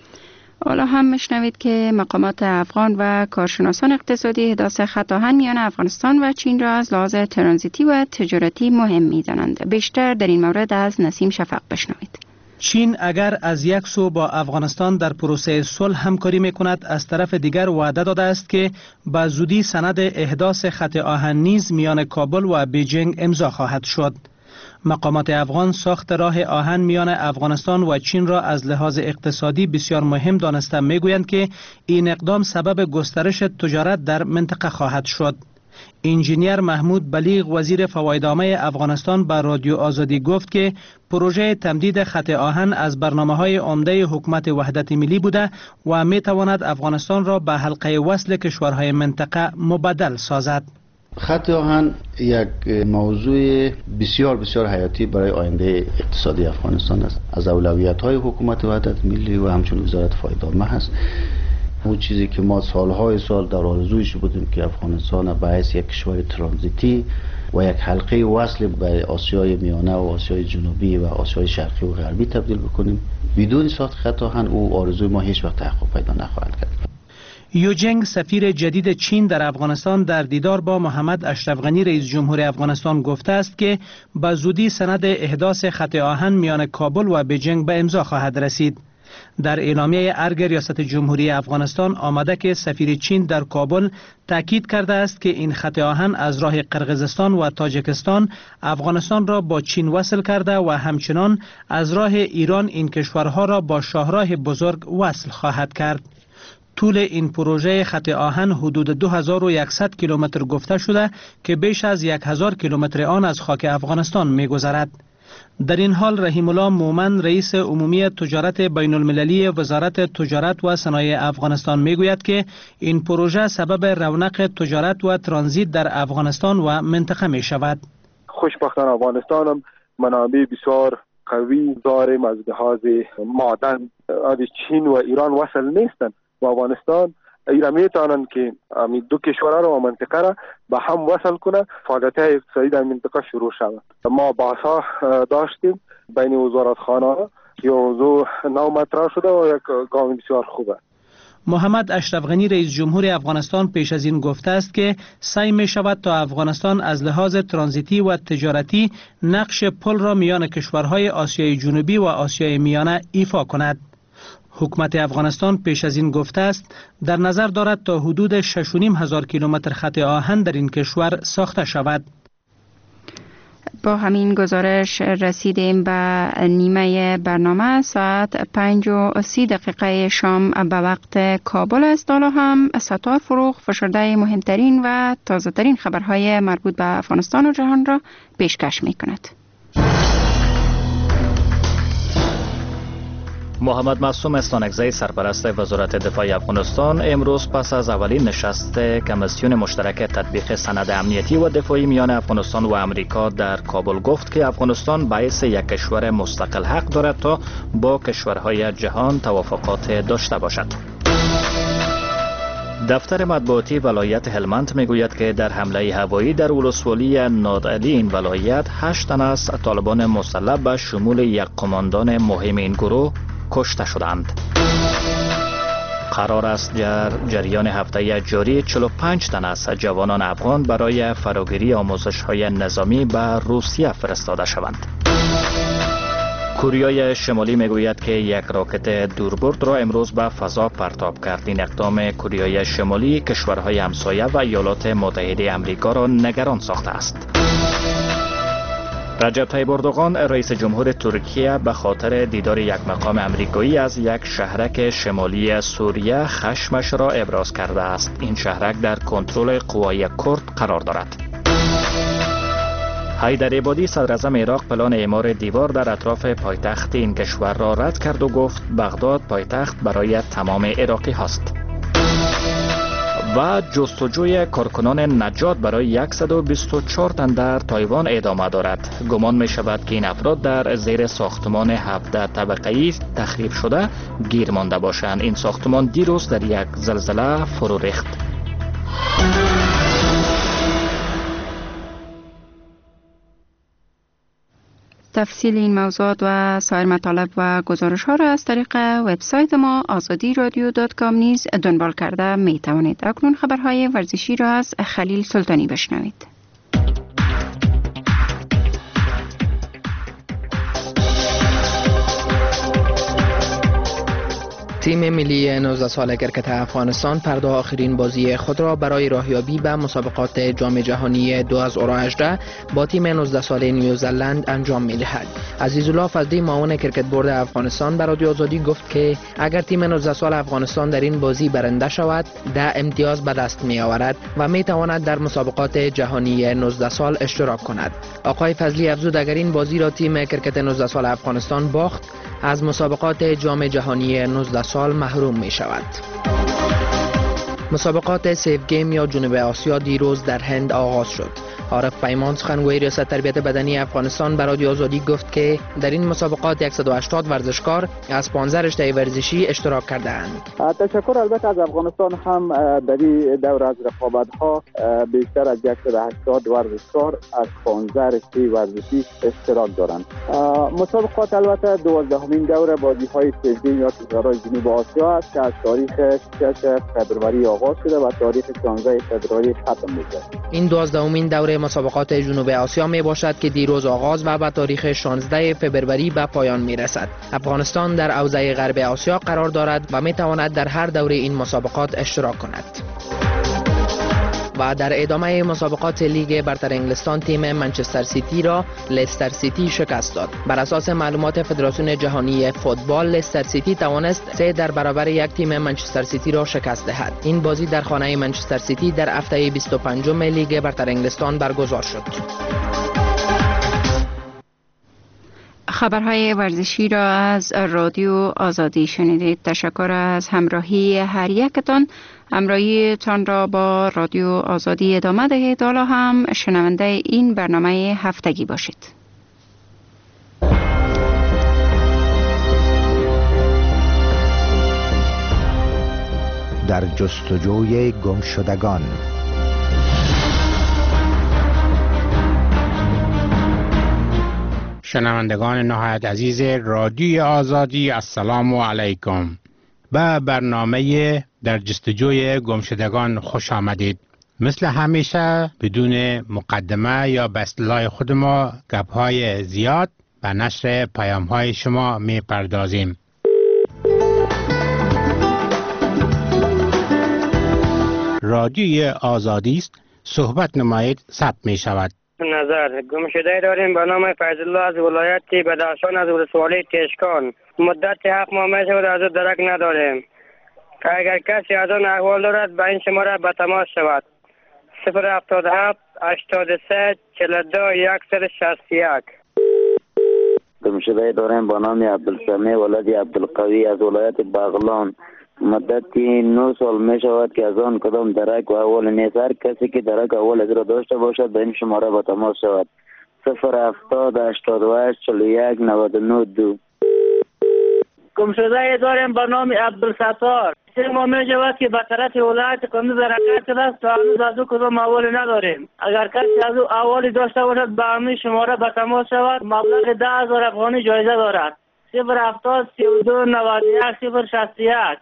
حالا هم میشنوید که مقامات افغان و کارشناسان اقتصادی احداث خط آهن میان افغانستان و چین را از لحاظ ترانزیتی و تجارتی مهم میدانند. بیشتر در این مورد از نسیم شفق بشنوید. چین اگر از یک سو با افغانستان در پروسه صلح همکاری میکند، از طرف دیگر وعده داده است که به زودی سند احداث خط آهن نیز میان کابل و بیجینگ امضا خواهد شد. مقامات افغان ساخت راه آهن میان افغانستان و چین را از لحاظ اقتصادی بسیار مهم دانسته میگویند که این اقدام سبب گسترش تجارت در منطقه خواهد شد. انجینیر محمود بلیغ وزیر فوایدنامه افغانستان به رادیو آزادی گفت که پروژه تمدید خط آهن از برنامه‌های عمده حکومت وحدت ملی بوده و می تواند افغانستان را به حلقه وصل کشورهای منطقه مبدل سازد. خط آهن یک موضوع بسیار بسیار حیاتی برای آینده اقتصادی افغانستان است. از اولویت‌های حکومت وحدت ملی و همچنین وزارت فایدنامه است. اون چیزی که ما سالهای سال در آرزویش بودیم که افغانستان به حیث یک کشور ترانزیتی و یک حلقه وصل به آسیای میانه و آسیای جنوبی و آسیای شرقی و غربی تبدیل بکنیم، بدون ساخت خط آهن او آرزوی ما هیچ وقت تحقق پیدا نخواهد کرد. یو جنگ سفیر جدید چین در افغانستان در دیدار با محمد اشرف غنی رئیس جمهور افغانستان گفته است که به زودی سند احداث خط آهن میان کابل و بیجینگ به امضا خواهد رسید. در اعلامیه ارگ ریاست جمهوری افغانستان آمده که سفیر چین در کابل تاکید کرده است که این خط آهن از راه قرقیزستان و تاجیکستان افغانستان را با چین وصل کرده و همچنان از راه ایران این کشورها را با شاهراه بزرگ وصل خواهد کرد. طول این پروژه خط آهن حدود دو هزار و صد کیلومتر گفته شده که بیش از یک هزار کیلومتر آن از خاک افغانستان می‌گذرد. در این حال رحیم الله مومن رئیس عمومی تجارت بین المللی وزارت تجارت و صنایع افغانستان میگوید که این پروژه سبب رونق تجارت و ترانزیت در افغانستان و منطقه می شود. خوشبختانه افغانستان هم منابع بسیار قوی داریم از لحاظ معدن. از چین و ایران وصل نیستند و افغانستان ایران میتونن که امی دو کشورها رو و منطقه را به هم وصل کنه، فعالیت‌های اقتصادی در منطقه شروع شود. ما بحث‌ها داشتیم بین وزارتخانه‌ها که موضوع نو مطرح شده و یک گام بسیار خوبه. محمد اشرف غنی رئیس جمهور افغانستان پیش از این گفته است که سعی می شود تا افغانستان از لحاظ ترانزیتی و تجارتی نقش پل را میان کشورهای آسیای جنوبی و آسیای میانه ایفا کند. حکومت افغانستان پیش از این گفته است در نظر دارد تا حدود شش و نیم هزار کیلومتر خط آهن در این کشور ساخته شود. با همین گزارش رسیدیم به نیمه برنامه. ساعت پنج و سی دقیقه شام به وقت کابل است. حالا هم ستار فروغ فشرده مهمترین و تازه ترین خبرهای مربوط به افغانستان و جهان را پیشکش می کند. محمد معصوم استانکزی سرپرست وزارت دفاع افغانستان امروز پس از اولین نشست کمیسیون مشترک تطبیق سند امنیتی و دفاعی میان افغانستان و امریکا در کابل گفت که افغانستان باعث یک کشور مستقل حق دارد تا با کشورهای جهان توافقات داشته باشد. دفتر مطبوعاتی ولایت هلمند میگوید که در حمله هوایی در ولسوالی نادعلی این ولایت هشت تن از طالبان مسلح به شمول یک قماندان مهم این گروه کشته شدند. قرار است در جریان هفته جاری چهل و پنج تن از جوانان افغان برای فراگیری آموزش‌های نظامی به روسیه فرستاده شوند. کره شمالی میگوید که یک راکت دوربرد را امروز به فضا پرتاب کرد. این اقدام کره شمالی کشورهای همسایه و ایالات متحده آمریکا را نگران ساخته است. رجب طیب اردوغان رئیس جمهور ترکیه به خاطر دیدار یک مقام آمریکایی از یک شهرک شمالی سوریه خشمش را ابراز کرده است. این شهرک در کنترل قوای کرد قرار دارد. حیدر عبادی صدر اعظم عراق پلان اعمار دیوار در اطراف پایتخت این کشور را رد کرد و گفت بغداد پایتخت برای تمام عراقی هاست. و جستجوی کارکنان نجات برای صد و بیست و چهار تن در تایوان ادامه دارد. گمان می شود که این افراد در زیر ساختمان هفده طبقه‌ای تخریب شده گیر مانده باشند. این ساختمان دیروز در یک زلزله فرو ریخت. تفصیل این موضوعات و سایر مطالب و گزارش ها را از طریق وبسایت ما آزادی رادیو دات کام نیز دنبال کرده می توانید. اکنون خبرهای ورزشی را از خلیل سلطانی بشنوید. تیم ملی نوزده ساله کرکت افغانستان پرده آخرین بازی خود را برای راهیابی به مسابقات جام جهانی دو هزار و هجده با تیم نوزده ساله نیوزلند انجام می‌دهد. عزیزالله فضلی معاون کرکت بورد افغانستان به رادیو آزادی گفت که اگر تیم نوزده سال افغانستان در این بازی برنده شود، ده امتیاز به دست می‌آورد و می‌تواند در مسابقات جهانی نوزده سال اشتراک کند. آقای فضلی افزود اگر این بازی را تیم کرکت نوزده سال افغانستان باخت، از مسابقات جام جهانی نوزده سال محروم می شود. مسابقات سیف گیم یا جنوب آسیا دیروز در هند آغاز شد. عارف پیمان سخنگوی ریاست تربیت بدنی افغانستان به رادیو آزادی گفت که در این مسابقات صد و هشتاد ورزشکار از پانزده رشته ورزشی اشتراک کرده اند. تشکر البته از افغانستان هم در این دور از رقابت ها بیشتر از صد و هشتاد ورزشکار از پانزده رشته ورزشی اشتراک دارند. مسابقات البته دوازدهمین دور بازی های سیف گیم یا کشورهای جنوب آسیا است که از تاریخ شش فوریه آغاز شده و تاریخ شانزده فوریه ختم میشه. این دوازدهمین دوره مسابقات جنوب آسیا می باشد که دیروز آغاز و به تاریخ شانزده فوریه به پایان می رسد. افغانستان در حوزه غرب آسیا قرار دارد و می تواند در هر دوره این مسابقات اشتراک کند. و در ادامه مسابقات لیگ برتر انگلستان تیم منچستر سیتی را لستر سیتی شکست داد. بر اساس معلومات فدراسیون جهانی فوتبال، لستر سیتی توانست سه در برابر یک تیم منچستر سیتی را شکست دهد. این بازی در خانه منچستر سیتی در هفته بیست و پنجم لیگ برتر انگلستان برگزار شد. خبرهای ورزشی را از رادیو آزادی شنیدید. تشکر از همراهی هر یکتان. همراهی تان را با رادیو آزادی ادامه دهید. حالا هم شنونده این برنامه هفتگی باشید. در جستجوی گمشدگان. شنوندگان نهایت عزیز رادیو آزادی، السلام علیکم. به برنامه در جستجوی گمشدگان خوش آمدید. مثل همیشه بدون مقدمه یا به اصطلاح خود ما گپ‌های زیاد به نشر پیام‌های شما می پردازیم. رادیوی آزادی است، صحبت نمایید، ثبت می شود. نظر گمشده داریم به نام فیض‌الله از ولایت بدخشان از ولسوالی تشکان. مدت هفت ماه می شود از او درک نداریم. اگر کسی از آن احوال دارد به این شماره به تماس شود. صفر هفتاد و هفت هشتاد و سه چهل و دو صد و شصت و یک. گمشده داریم به نام عبدالسمیع ولد عبدالقوی از ولایت بغلان. مدتی نه سال می شود که از آن کدام درک و احوال نیست. هر کسی که درک احوال از را داشته باشد به این شماره با تماس شود. صفر هفتاد هشتاد و هشت چهل و یک نود و نه دو. گمشده داریم به نام عبدالستار. سه ماه می شود که به طرف ولایت قندوز حرکت شده است و هنوز از او کدام احوال نداریم. اگر کسی از او احوالی داشته باشد به همین شماره به تماس شود. مبلغ ده هزار افغانی جایزه دارد. صفر هفتاد سی و دو نود و یک صفر شصت و یک.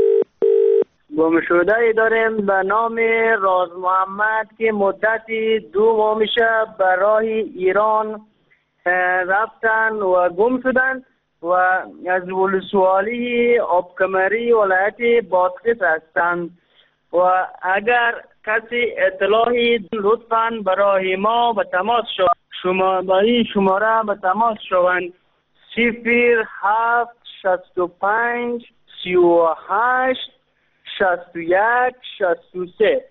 گمشده داریم به نام راز محمد که مدتی دو ماه میشه به راه ایران رفتن و گم شدن و از ولسوالی آبکمری ولایت بادغیس هستند و اگر کسی اطلاعی لطفاً برای ما به تماس شود. شما با این شماره به تماس شوند. صفر هفت شصت و پنج سی و هشت شصت و یک شصت و سه.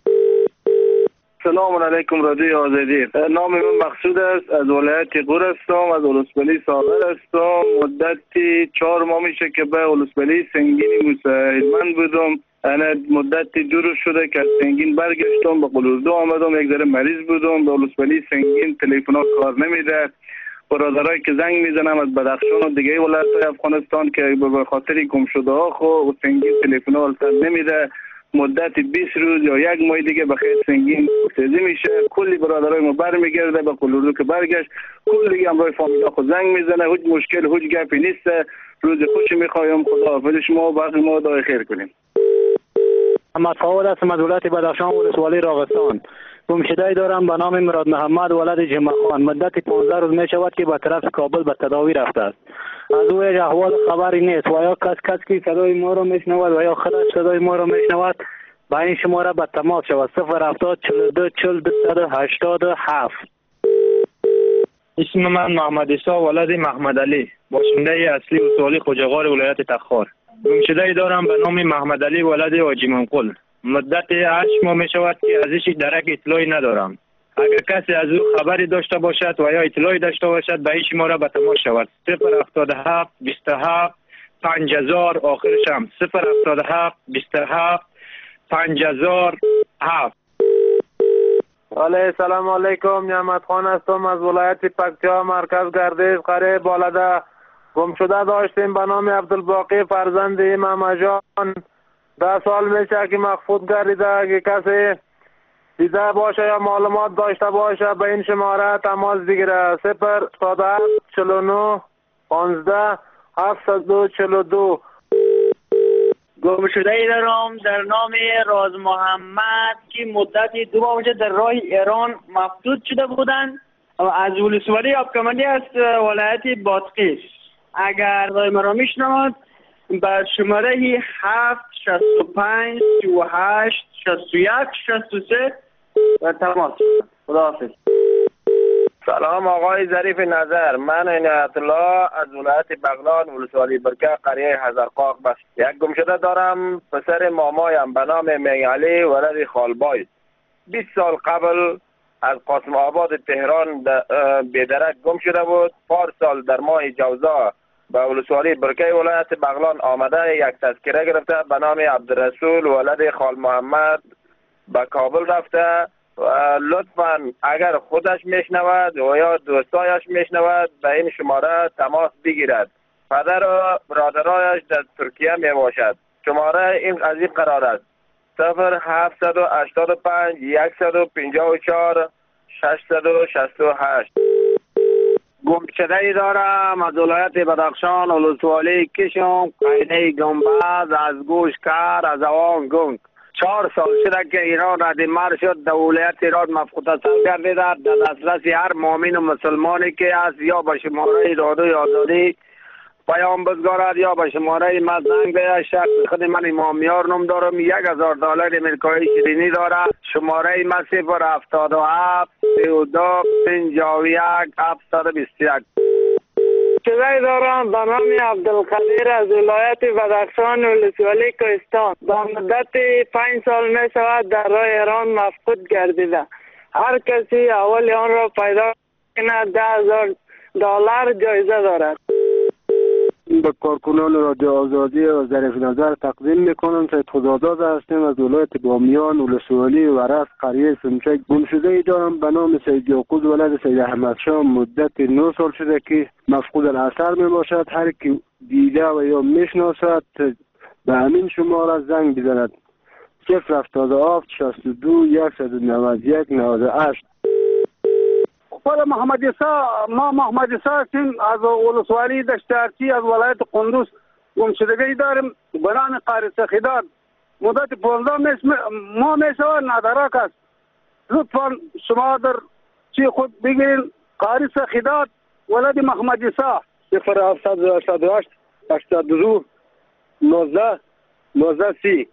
سلام علیکم رادیو آزادی. نام من مقصود است، از ولایت غور هستم، از ولسوالی ساغر هستم. مدتی چهار ماه میشه که به ولسوالی سنگین مساعدمند بودم. انا مدتی دو روز شده که از سنگین برگشتم، به قلوردو آمدم. یک ذره مریض بودم. به ولسوالی سنگین تلفن‌ها کار نمیده. برادرایی که زنگ میزنم از بدخشان و دیگه ولایت‌های افغانستان که به خاطر گمشده‌ها خو سنگین تلفن‌ها نمیده. مدت بیست روز یا یک ماه دیگه بخیر سنگین تیزی میشه. کلی برادرای ما برمیگرده به قلوردو که برگشت. کلی همراه فامیلا خود زنگ میزنه. هیچ مشکل هیچ گپی نیست. روز خوشی میخوایم. خدا حافظ شما و باقی ما دعای خیر کنیم. محمد فاضل هستم از ولایت بدخشان ولسوالی راغستان. گمشده دارم به نام مراد محمد ولد جمعه خان. مدت پانزده روز می شود که به طرف کابل به تداوی رفته است. از او احوال خبری نیست و یا کس کس که صدای ما را میشنود و یا خودش صدای ما را میشنود به این شماره به تماس شود. صفر هفتاد چهل و دو چهل دو صد و هشتاد و هفت. اسم من محمد عیسی ولد محمد علی، باشنده اصلی اصولی خوجغار ولایت تخار. گمشده دارم به نام محمد علی ولد حاجی منقل. مدت هشت ماه می شود که ازش درک اطلاعی ندارم. اگر کسی از او خبری داشته باشد و یا اطلاعی داشته باشد به این شماره به تماس شود. صفر هفتاد و هفت بیست و هفت پنج هزار آخرش هم صفر هفتاد و هفت بیست و هفت پنج هزار هفت. علیه سلام علیکم. نعمت خان هستم از ولایت پکتیا مرکز گردش قریب بالده. گم شده داشتیم به نام عبدالباقی فرزند امام جان. ده سال میشه که مخفوض گردیده. اگه کسی دیده باشه یا معلومات داشته باشه به این شماره تماس بگیره. صفر هفتاد و هفت چهل و نه پانزده هفتصد و چهل و دو. گمشده دارم در نام راز محمد که مدتی دو ماه در راه ایران مفقود شده بودند و از ولسوالی آبکمری است ولایت بادغیس. اگر رای مرا میشنوند به شماره هفت شصت و پنج سی و هشت شصت و یک شصت و سه و تماس. خداحافظ. سلام آقای ظریف نظر. من عنایت الله از ولایت بغلان ولسوالی برکه قریه هزارقاق بس. یک گمشده دارم پسر مامایم به نام میعلی ولد خالبای. بیست سال قبل از قاسم آباد تهران بیدرک گم شده بود. پارسال در ماه جوزا به ولسوالی برکه ولایت بغلان آمده یک تذکره گرفته به نام عبدالرسول ولد خال محمد به کابل رفته. و لطفاً اگر خودش میشنود و یا دوستایش میشنود به این شماره تماس بگیرد. پدر و برادرایش در ترکیه می باشد. شماره این از این قرار است: صفر هفتصد و هشتاد و پنج صد و پنجاه و چهار ششصد و شصت و هشت. گمشده ای دارم از ولایت بدخشان، ولسوالی کشم، قینه گنبد، از گوشکر، از اوان گنگ. چهار سال شده که ایران ردیمر شد، در ولایت ایران مفقود گردیده. در دسترس هر مؤمن و مسلمانی که است یا به شماره رادیوی آزادی پیام بگذارد یا به شماره من زنگ بزند. شخص خود من امامیار نام دارم، یک هزار دلار امریکایی شیرینی دارد. شماره من صفر هفتاد و هفت سی و دو پنجاه و یک هفتصد و بیست و یک. چیزایی دارم به نام عبدالقدیر از ولایت بدخشان ولسوالی کوهستان. با مدت پنج سال می شود در راه ایران مفقود گردیده. هر کسی اول آن را پیدا کند ده هزار دلار جایزه دارد. به کارکنان رادیو آزادی و ظریف نظر تقدیم میکنم. سید خداداد هستیم از ولایت بامیان ولسوالی و رس قریه سمچک. گمشده ای دارم به نام سید یعقوب ولد سید احمد شاه. مدت نه سال شده که مفقود الاثر می باشد. هر کی دیده و یا میشناسد به همین شماره زنگ بزند. صفر هفتاد و هفت شصت و دو صد و نود و یک نود و هشت. خود محمد عیسی، ما محمد عیسی هستیم از ولسوالی دشتارچی از ولایت قندوز. گمشدگی داریم به نام قاری سخیداد. مدت پانزده ماه می شود ندارک است. لطفا شما در چی خود بگیرین. قاری سخیداد ولد محمد عیسی. صفر هفتصد و هشتاد و هشت هشتاد و دو نوزده نوزده سی.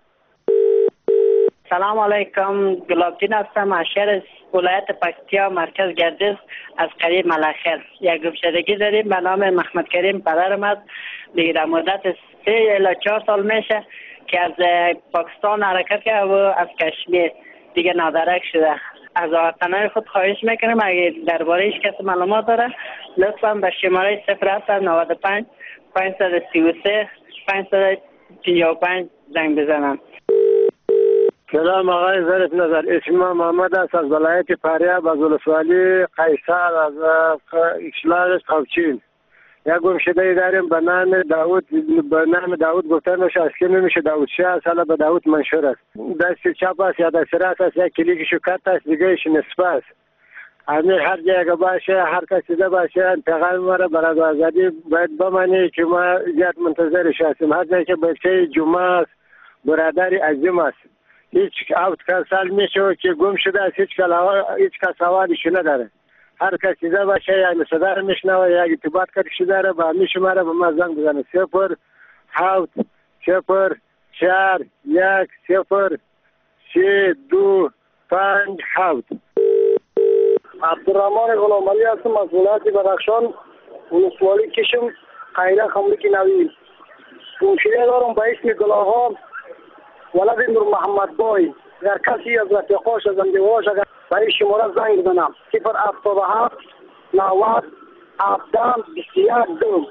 سلام علیکم، گلابجین هستم از شهر ولایت پکتیا مرکز گردش از قریه ملخر. یک گمشدگی داریم به نام محمد کریم پدرم است. دیگه مدت سه الی چهار سال میشه که از پاکستان حرکت کرده و از کشمیر دیگه نادرک شده. از وطنای خود خواهش میکنم اگه درباره هیچ کس معلومات داره لطفا به شماره صفر هفت نود و پنج پانصد و سی و سه پانصد و پنجاه و پنج زنگ بزنم. سلام آقای ظریف نظر، اسم من محمد است از ولایت فاریاب از ولسوالی قیصر از اشلاق قوچین. یک گمشده داریم به نام داوود، به نام داوود گفته میشه، از که نمیشه داوود شاه، حالا به داوود منشور است. دست چپ است یا دست راست است، یک کلیکش کت است دیگهش نصف است. همین هر جای باشه هر کسی ده باشه انتقال مرا برای آزادی باید بمانی که ما زیاد منتظرش هستیم. هر جایی که بچه جمعه است برادری عظیم است. هیچ اوت کسال میشه که گم شده است، هیچ کلا هیچ کس حوالش نداره. هر کسی ده باشه یا صدا رو میشنوه یا ارتباط کرده داره با همین شماره به ما زنگ بزنه. صفر هفت صفر چهار یک صفر سه دو پنج هفت. عبدالرحمن غلامعلی هستم از ولایت بدخشان ولسوالی کشم قیره خملک نوی. گمشده دارم به اسم گلاها ولد نور محمد بای. در کسی از رفیقاش از اندیواش اگر برای شماره زنگ بزنم صفر هفتاد و هفت نود هفده بیست و یک دو.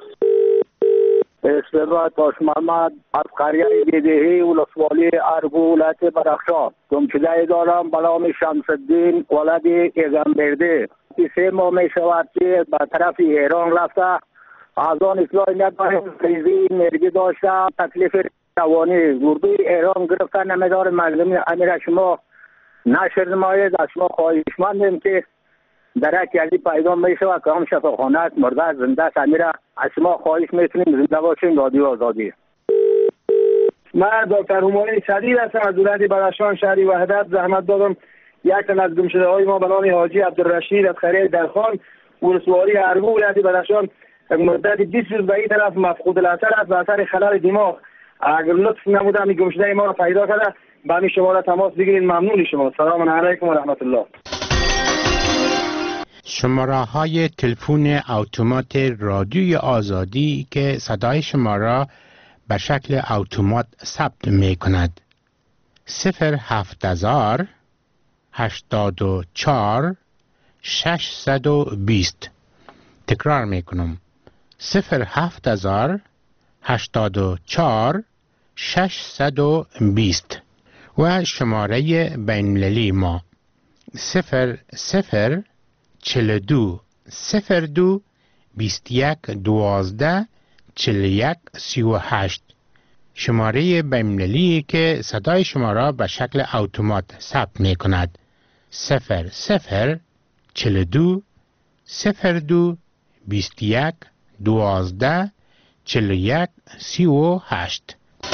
اسم تاش محمد از قریه دیدهی ولسوالی ارگو ولایت بدخشان. گمشده دارم به نام شمس الدین ولد ایزنبرده. سه ماه می شود که به طرف ایران رفته. از آن اصلاح نداریم خیزی مرگی داشته تکلیف روانی اردوی ایران گرفتن نمیدار مردم. امیر شما نشر نماید از شما خواهشمندیم که درک یعنی پیغام می شود که هم شفاخانه است مرده زنده است. امیر از شما خواهش میتونیم زنده باشیم رادیو آزادی. من دکتر همایون شدید هستم از ولایت بدخشان شهری وحدت. زحمت دادم یک تن از گمشده های ما به نام حاجی عبدالرشید از قریه درخان ولسوالی ارگو ولایت بدخشان مدت بیست روز به این طرف مفقود الاثر است و اثر خلل دماغ. اگر لطف نموده همی گمشده ما را پیدا کرده به همین شماره تماس بگیرید. ممنون شما. سلام علیکم و رحمت الله. شماره های تلفن اتومات رادیوی آزادی که صدای شما را به شکل اتومات ثبت می کند: صفر هفت هزار هشتاد و چهار ششصد و بیست. تکرار می کنم: صفر هفت هزار هشتاد و چهار ششصد و بیست. و شماره بین‌المللی ما صفر صفر چهل و دو صفر دو بیست و یک دوازده چهل و یک سی و هشت. شماره بین‌المللی که صدای شما را به شکل اتومات ثبت می کند: صفر صفر چهل و دو صفر دو بیست و یک دوازده چهل و یک سی و هشت.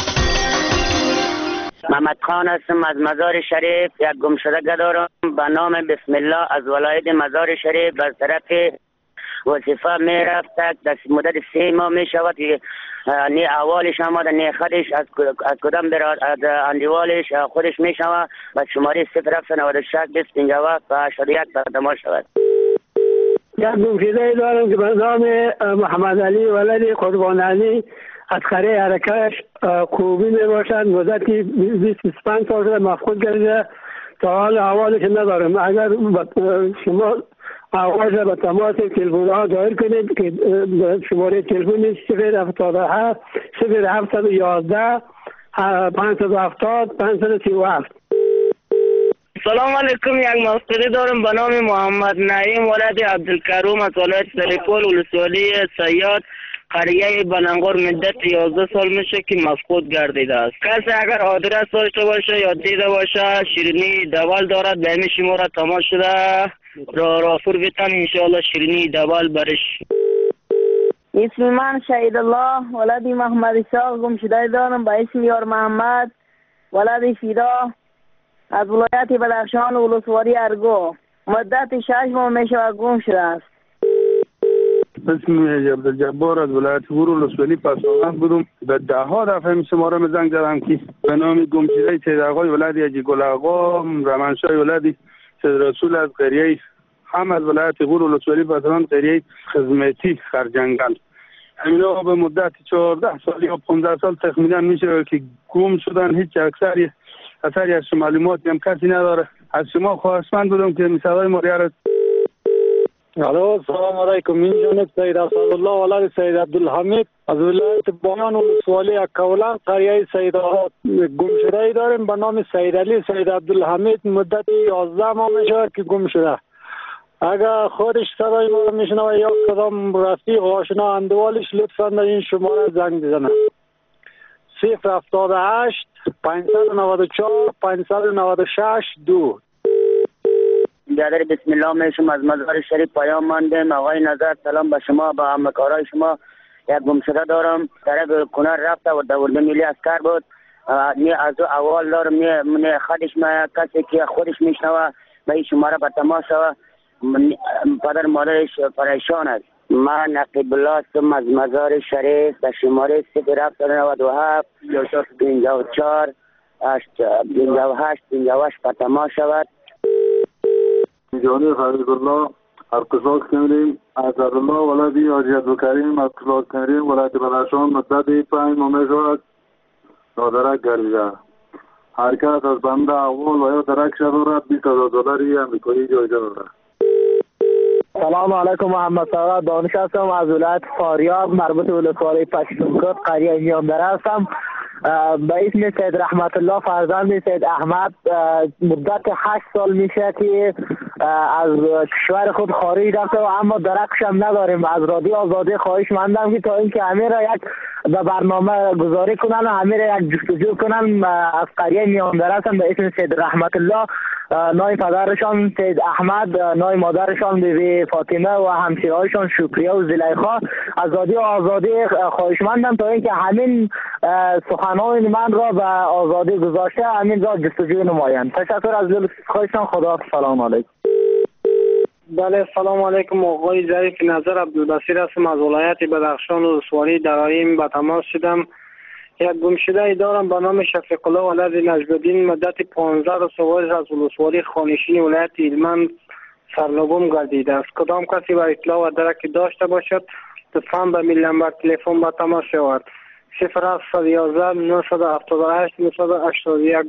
محمد خان هستم از مزار شریف. یک گمشدگی دارم به نام بسم الله از ولایت مزار شریف. از طرف وظیفه می رفت در مدت سه ماه می شود که نه اولش آمده نه خودش از از کدام براد از اندیوالش خودش می شود و شماره صفر هفت نود و شش بیست پنجاه و هشتاد و یک تقدم شود. یک گمشده دارم که به نام محمد علی ولد قربان علی از قریه حرکش کوبی می باشد. مدتی بیست و پنج سال شده مفقود گردیده. تا حال احوالش ندارم. اگر شما احوالش به تماس تلفن ها دایر کنید که شماره تلفن صفر هفتاد و هفت صفر هفتصد و یازده پانصد و هفتاد پانصد و سی و هفت. سلام علیکم. یک مفقودی دارم به نام محمد نعیم ولد عبدالکریم از ولایت سریپول ولسوالی صیاد قریه بنانگور. مدت یازده سال میشه که مفقود گردیده است. کسی اگر آدرس داشته باشه یا دیده باشه شیرینی دوال دارد به همین شماره تماس شده را رافور بیتن انشاءالله شیرینی دوال برش. اسم من شهید الله ولدی محمد اسحاق. گمشده دارم به اسم یار محمد ولدی فیدا از ولایت بدخشان ولسوالی ارگو. مدت شش ماه میشه و گم شده است. اسم عبدالجبار از ولایت غور ولسوالی پسوان بودم. به ده ها دفعه همین شماره می زنگ زدم که به نام گمشده سید آقای ولدی حاجی گل آقا رمنشاه ولدی سید رسول از قریه هم از ولایت غور ولسوالی پسوان قریه خدمتی خرجنگل. همینا به مدت چهارده سال یا پانزده سال تخمینا میشه که گم شدن. هیچ اکثری اثری از معلوماتی هم کسی نداره. از شما خواهشمند بودم که مثالای موریا را. الو سلام علیکم. این جانب سید اسدالله ولد سید عبدالحمید از ولایت بایان ولسوالی اکولان قریه سید آراد. گمشده داریم به نام سید علی سید عبدالحمید. مدت یازده ماه میشه که گم شده. اگر خودش صدای ما رو میشنوه یا کدام رفیق آشنا اندوالش لطفا در این شماره زنگ بزنه. صفر هفتاد و هشت پانصد و نود و چهار پانصد و نود و شش دو. برادر بسم الله میشم از مزار شریف پیام ماندم. آقای نظر سلام به شما با همکارای شما. یک گمشده دارم طرف کنر رفته و دورده ملی اسکر بود. نه از اول دارم نه نه خودش ما کسی که خودش میشنوه به این شماره به تماس شوه. پدر مادرش پریشان است. من نقیب الله هستم از مزار شریف. به شماره صفر هفتاد و نود و هفت پنجاه و چهار پنجاه و هشت پنجاه و هشت به تماس شود. جانی حبیب الله از قصاص کنیم از الله ولدی حاجی عبدالکریم از قصاص کنیم ولایت بدخشان. مدت پنج ماه میشود نادرک گردیده. حرکت از بنده اول و یا درک شده دارد. بیست هزار دلاری امریکایی جایزه دارد. سلام علیکم. محمد سعاد دانش هستم از ولایت فاریاب مربوط به ولسوالی پشتونکوت قریه میاندره هستم. به اسم سید رحمت الله فرزند سید احمد. مدت هشت سال میشه که از کشور خود خارج رفته و اما درکش هم نداریم. از رادیو آزادی خواهش مندم که تا اینکه همه را یک به برنامه گذاری کنن و همه را یک جستجو کنن. از قریه میاندره هستم به اسم سید رحمت الله. نای پدرشان سید احمد، نای مادرشان بیبی فاطمه و همسایه‌هایشان شکریه و زلیخا. از رادیو آزادی خواهشمندم تا اینکه همین سخنان من را به آزادی گذاشته همین را جستجو نمایند. تشکر از لطف خواهشان. خدا. سلام علیکم. بله سلام علیکم. آقای ظریف نظر عبدالبصیر هستم از ولایت بدخشان و سواری درایم به تماس شدم. یک گمشده دارم به نام شفیق الله ولد نجم‌الدین. مدت پانزده سال از ولسوالی خانشین ولایت هلمند سرنگون گردیده است. کدام کسی با اطلاع و درک داشته باشد لطفاً به میل نمبر تلفن با تماس شود. صفر هفت یازده نهصد و هفتاد و هشت نهصد و هشتاد و یک.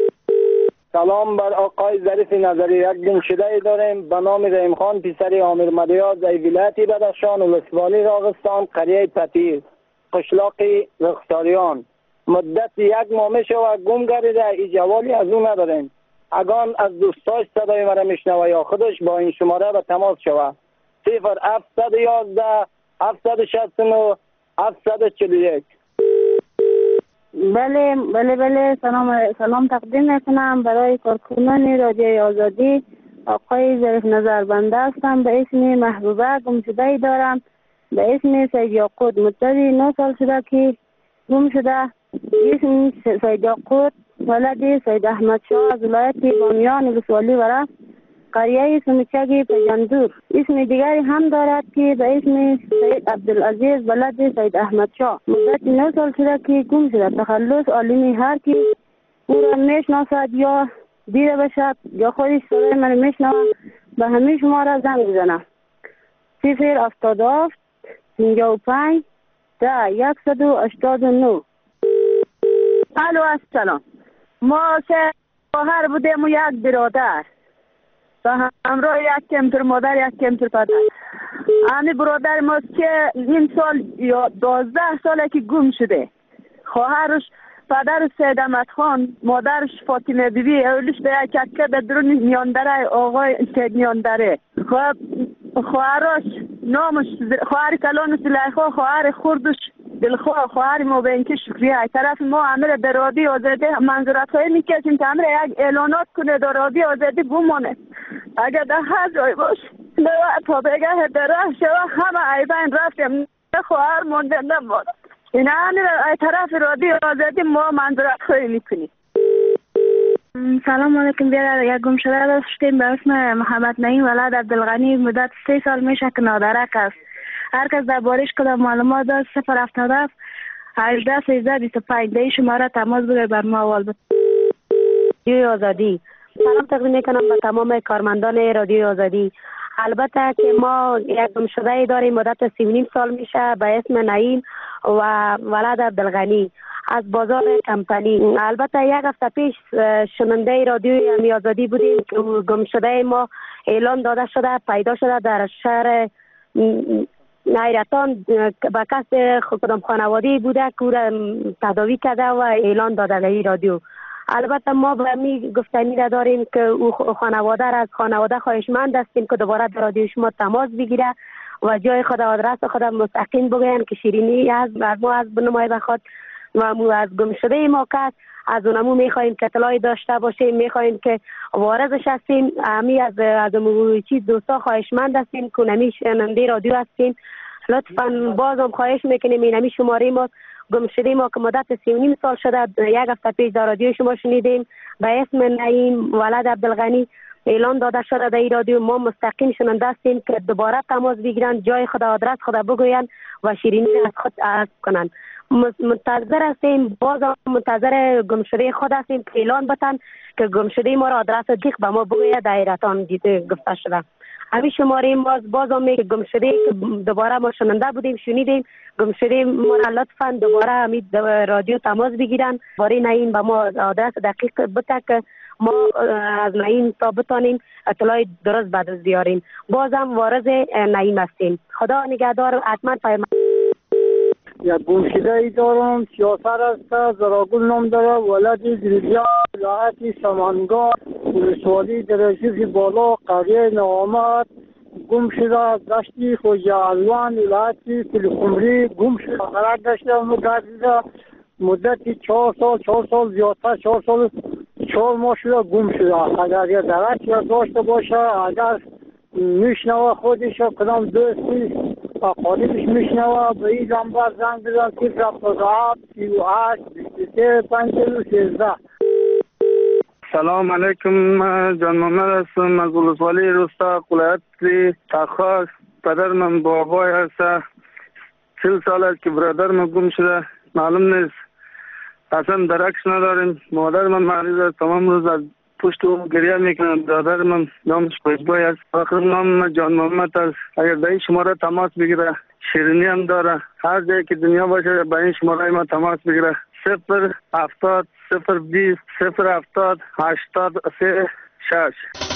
سلام بر آقای ظریف نظری. یک گمشده داریم به نام رحیم خان پسر عامر مدیار در ولایت بدخشان ولسوالی راغستان قریه پتیر قشلاق رخساریان. مدت یک ماه میشه و گم گردیده. ای جوالی از اون نداریم. اگان از دوستاش صدای مرا میشنوه یا خودش با این شماره به تماس شوه. صفر هفتصد و یازده هفتصد و شصت و نه هفتصد و چهل و یک. بله بله بله سلام سلام تقدیم میکنم برای کارکنان رادیوی آزادی. آقای ظریف نظر بنده هستم. به اسم محبوبه گمشده دارم به اسم سید یاقوت مدت نه سال شده که گم شده. اسم سید یاقوت ولد سید احمد شاه از ولایت بامیان ولسوالی ورا قریه سمچگی پجندور. اسم دیگری هم دارد که به اسم سید عبدالعزیز ولد سید احمد شاه مدت نه سال شده که گم شده. تخلص عالمی هر کی او را میشناسد یا دیده باشد یا خودش صدای من میشنوه به همه شما را زنگ بزنه. صفر هفتاد و هفت پنجاه و پنج ده یکصد و هشتاد و نه. الو السلام. ما سه خواهر بودیم و یک برادر و همراه یک کمتر مادر یک کمتر پدر. همین برادر ما که نیم سال یا دوازده ساله که گم شده. خواهرش پدرش سید احمد خان، مادرش فاطمه بیبی، اولش به یک چکه به درون میاندره آقای سید میاندره. خب خواهرش نامش خواهر کلان زلیخا، خواهر خردش دلخواه، خواهر مبینک شکریه. از طرف ما همه در رادیو آزادی منظورت های میکشیم که همه یک اعلانات کنه در رادیو آزادی بمانه. اگر در هر جای باش تا بگه در راه شوه همه ایبین رفتیم خواهر مونده نبود. این همه از طرف رادیو آزادی ما منظورت های میکنیم. سلام علیکم. بیادر یک گم شده داشتیم به اسم محمد نعیم ولد عبدالغنی. مدت سه سال میشه که نادرک است. هر کس در بارش کدام معلومات داشت صفر هفتاد و هفت هجده سیزده بیست و پنج ده شماره تماس بگیر بر ما وال. رادیو آزادی سلام تقدیم میکنم به تمام کارمندان رادیو آزادی. البته که ما یک گم شده داریم مدت سی و نیم سال میشه به اسم نعیم و ولد عبدالغنی از بازار کمپنی. البته یک هفته پیش شنونده رادیو آزادی بودیم که گم شده ما اعلان داده شده پیدا شده در شهر نیرتان با کس کدام خانوادی بوده که او تداوی کرده و اعلان داده در رادیو. البته ما به می گفتنی داریم که او خانواده را از خانواده خواهشمند هستیم که دوباره در رادیو شما تماس بگیره و جای خود آدرس خود مستقیم بگوین که شیرینی از ما از بنمای بخواد و مو از گم شده ما کس از اونمو میخوایم که اطلاعی داشته باشیم، میخوایم که وارثش هستیم. همی از از چیز دوستا خواهشمند هستیم که نمی شنونده رادیو هستیم. لطفاً بازم خواهش میکنیم این همی شماره ما گم شده ما که مدت سی و نیم سال شده یک هفته پیش در رادیو شما شنیدیم به اسم نعیم ولد عبدالغنی اعلان داده شده در رادیو. ما مستقیم شنونده هستیم که دوباره تماس بگیرن، جای خود آدرس خود بگوین و شیرینی از خود عرض کنن. منتظر هستیم، باز منتظر گم شده خود هستیم که اعلان بتن که گم شده ما را آدرس دیخ به ما بگوید دایرتان دیده گفته شده. همین شماره ما باز هم که گم شده که دوباره ما شنونده بودیم شنیدیم گم شده ما را لطفا دوباره همین رادیو تماس بگیرن برای نعیم به ما آدرس دقیق بده که ما از نعیم تا بتانیم اطلاع درست بعد از بیاریم. بازم وارث نعیم هستیم. خدا نگهدار. حتما پیام یک گم شده ای دارم سیاسر است زراگل نام داره ولد گریزیا ولایت سمنگار ولسوالی درجه بالا قریه نوآمد گم شده از دشتی خوجه الوان ولایت تلخمری گم شده قرار داشته مدت مدت چهار سال چهار سال زیادتر چهار سال چهار ماه شده گم شده. اگر یه درک یا داشته باشه اگر میشنوه خودش کدام دوستی قالیبش میشنوه به این نمبر زنگ بزن صفر هفتاد و هفت سی و هشت بیست و سه پنجاه و سیزده. سلام علیکم. من جان محمد هستم از ولسوالی روستا ولایت تخار. پدر من بابای هست. چل سال است که برادر من گم شده معلوم نیست. اصلا درکش نداریم. مادر من مریض است تمام روز از پشت او گریه میکنم. برادر من نامش پشتبای است. آخر نام جان محمد است. اگر به این شماره تماس بگیره شیرینی هم داره. هر جایی که دنیا باشه به این شماره ما تماس بگیره. صفر هفتاد صفر بیست صفر هفتاد هشتاد سه شش.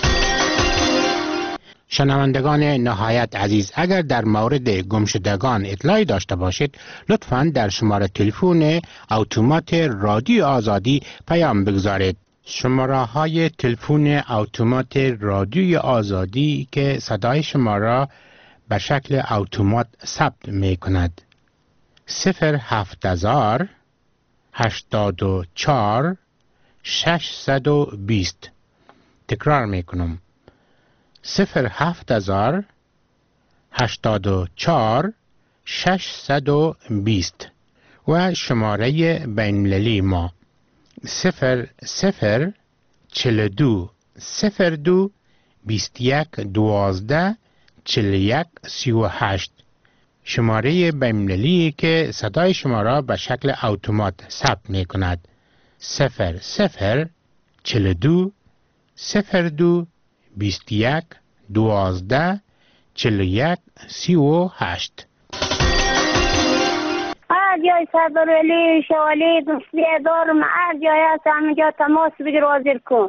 شنوندگان نهایت عزیز، اگر در مورد گمشدگان اطلاعی داشته باشید لطفاً در شماره تلفن اتومات رادیو آزادی پیام بگذارید. شماره های تلفن اتومات رادیو آزادی که صدای شما را به شکل اتومات ثبت می کند: صفر هفت هزار هشتاد و چهار ششصد و بیست. تکرار می کنم: صفر هفت هزار هشتاد و چهار ششصد و بیست و شماره بین‌المللی ما صفر صفر چهل و دو صفر دو بیست و یک دوازده چهل و یک سی و هشت. شماره بین‌المللی که صدای شما را به شکل اتومات ثبت می کند. صفر صفر چهل و دو صفر دو بیست و یک دوازده چهل و یک سی و هشت. هر جای سردار علی شوالی دوستی دارم، هر جای هست همینجا تماس بگیر حاضر کن.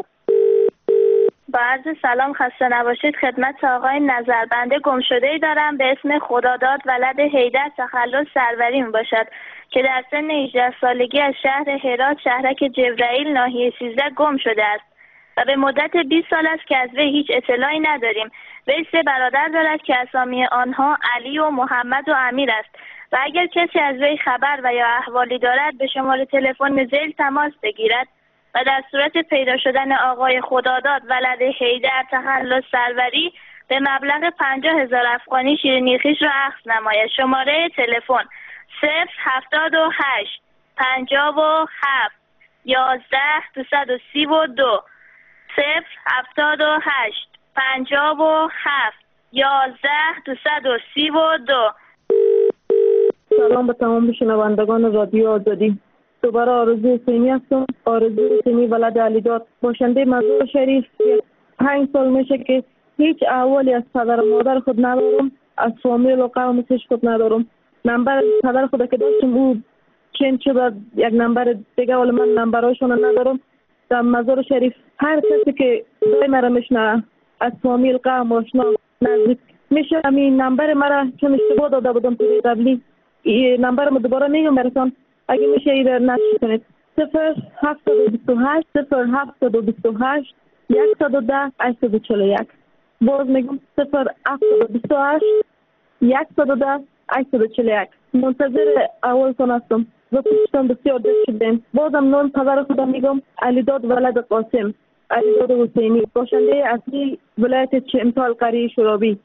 با عرض سلام، خسته نباشید. خدمت آقای نظربنده گمشده‌ای دارم به اسم خداداد ولد حیدر تخلص سروری می باشد که در سن هجده سالگی از شهر هرات شهرک جبرائیل ناحیه سیزده گم شده است و به مدت بیست سال است که از وی هیچ اطلاعی نداریم. وی سه برادر دارد که اسامی آنها علی و محمد و امیر است و اگر کسی از وی خبر و یا احوالی دارد به شماره تلفن ذیل تماس بگیرد و در صورت پیدا شدن آقای خداداد ولد حیدر تخلص سروری به مبلغ پنجاه هزار افغانی شیرینی خویش را اخذ نماید. شماره تلفن صفر هفتاد و هشت پنجاه و هفت یازده دویست و سی و دو صفر هفتاد و هشت پنجاه و هفت یازده دویست و سی و دو. سلام به تمام شنوندگان رادیو آزادی. دوباره آرزو حسینی هستم. آرزو حسینی ولد علیداد، باشنده مزار شریف. پنج سال میشه که هیچ احوالی از پدر و مادر خود ندارم، از فامیل و قوم هیچ خود ندارم. نمبر پدر خود که داشتم او چنج شده، یک نمبر دیگه، ولی من نمبرهاشون ندارم. در مزار شریف هر کسی که دای مرا میشنه از فامیل قوم آشنا نزدیک میشه همین نمبر مرا، چون اشتباه داده بودم توی قبلی، نمبر ما دوباره میگم براتون اگه میشه ایده نشت کنید. صفر هفتاد و بیست و هشت صفر هفتاد و بیست و هشت یکصد و ده هشتصد و چهل و یک. باز میگم صفر هفتاد و بیست و هشت یکصد و ده هشتصد و چهل و یک. منتظر اولتون هستم. و پشتم بسیار دست شدیم. بازم نام پدر خودم میگم علیداد ولد قاسم، علیداد حسینی، باشنده اصلی ولایت چمتال قریه شرابی.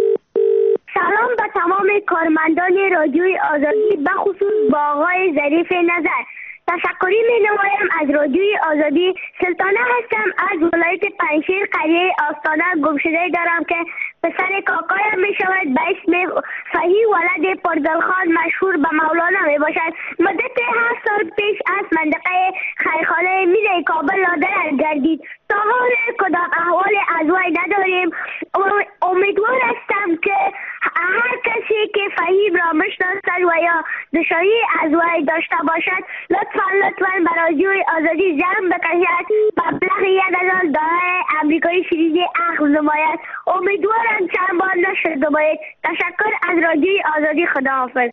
سلام به تمام کارمندان رادیوی آزادی، به خصوص با آقای ظریف نظر. تشکری می نمایم از رادیوی آزادی. سلطانه هستم از ولایت پنجشیر قریه آستانه. گمشده دارم که پسر کاکایم می شود به اسم فهی ولد پرزلخان، مشهور به مولانا می باشد. مدت هفت سال پیش از منطقه خیرخانه میره کابل لادر گردید. تا حال کدام احوال از وی نداریم. امیدوار هستم که هر کسی که فهیم را میشناسد و یا دشایی از وی داشته باشد لطفا لطفا به رادیوی آزادی زنگ بکشد، مبلغ یک هزار دلار امریکایی شیرینی اخذ نماید. امیدوارم چند بار نشد نماید. تشکر از رادیوی آزادی. خداحافظ.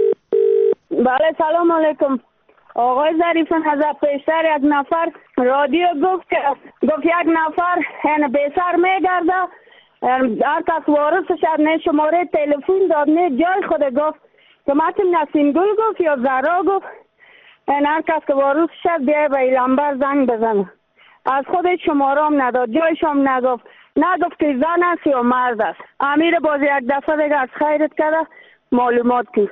بله سلام علیکم. آقای ظریف نظر، پیشتر یک نفر رادیو گفت که گفت یک نفر یعنی بیسر میگرده، هر کس وارثش نه شماره تلفن داد نه جای خود گفت که متن نسیم گل گفت یا زهرا گفت، یعنی هر کس که وارث شد بیای به ایلانبر زنگ بزنه. از خود شماره هم نداد، جایش هم نگفت، نگفت که زن است یا مرد است. امیر باز یک دفعه دیگه از خیرت کرده معلومات کی.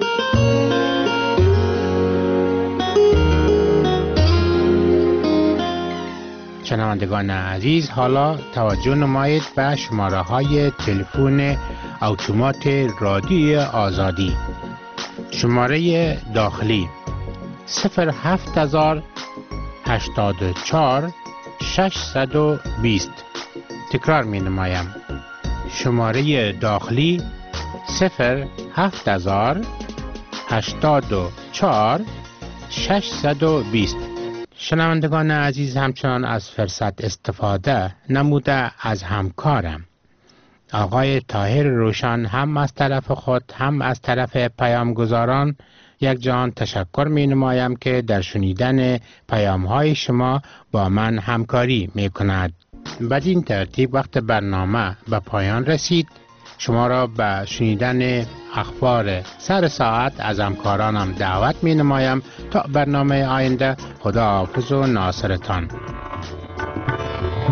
شنوندگان عزیز، حالا توجه نمایید به شماره های تلفن اتومات رادیوی آزادی. شماره داخلی صفر هفت هزار هشتاد و چهار ششصد و بیست. تکرار می نمایم. شماره داخلی صفر هفت هزار هشتاد و چهار ششصد و بیست. شنوندگان عزیز، همچنان از فرصت استفاده نموده از همکارم آقای طاهر روشن هم از طرف خود هم از طرف پیامگزاران یک جان تشکر می نمایم که در شنیدن پیام های شما با من همکاری می کند. بدین ترتیب وقت برنامه به پایان رسید. شما را به شنیدن اخبار سر ساعت از همکارانم دعوت می نمایم. تا برنامه آینده، خدا حافظ و ناصرتان.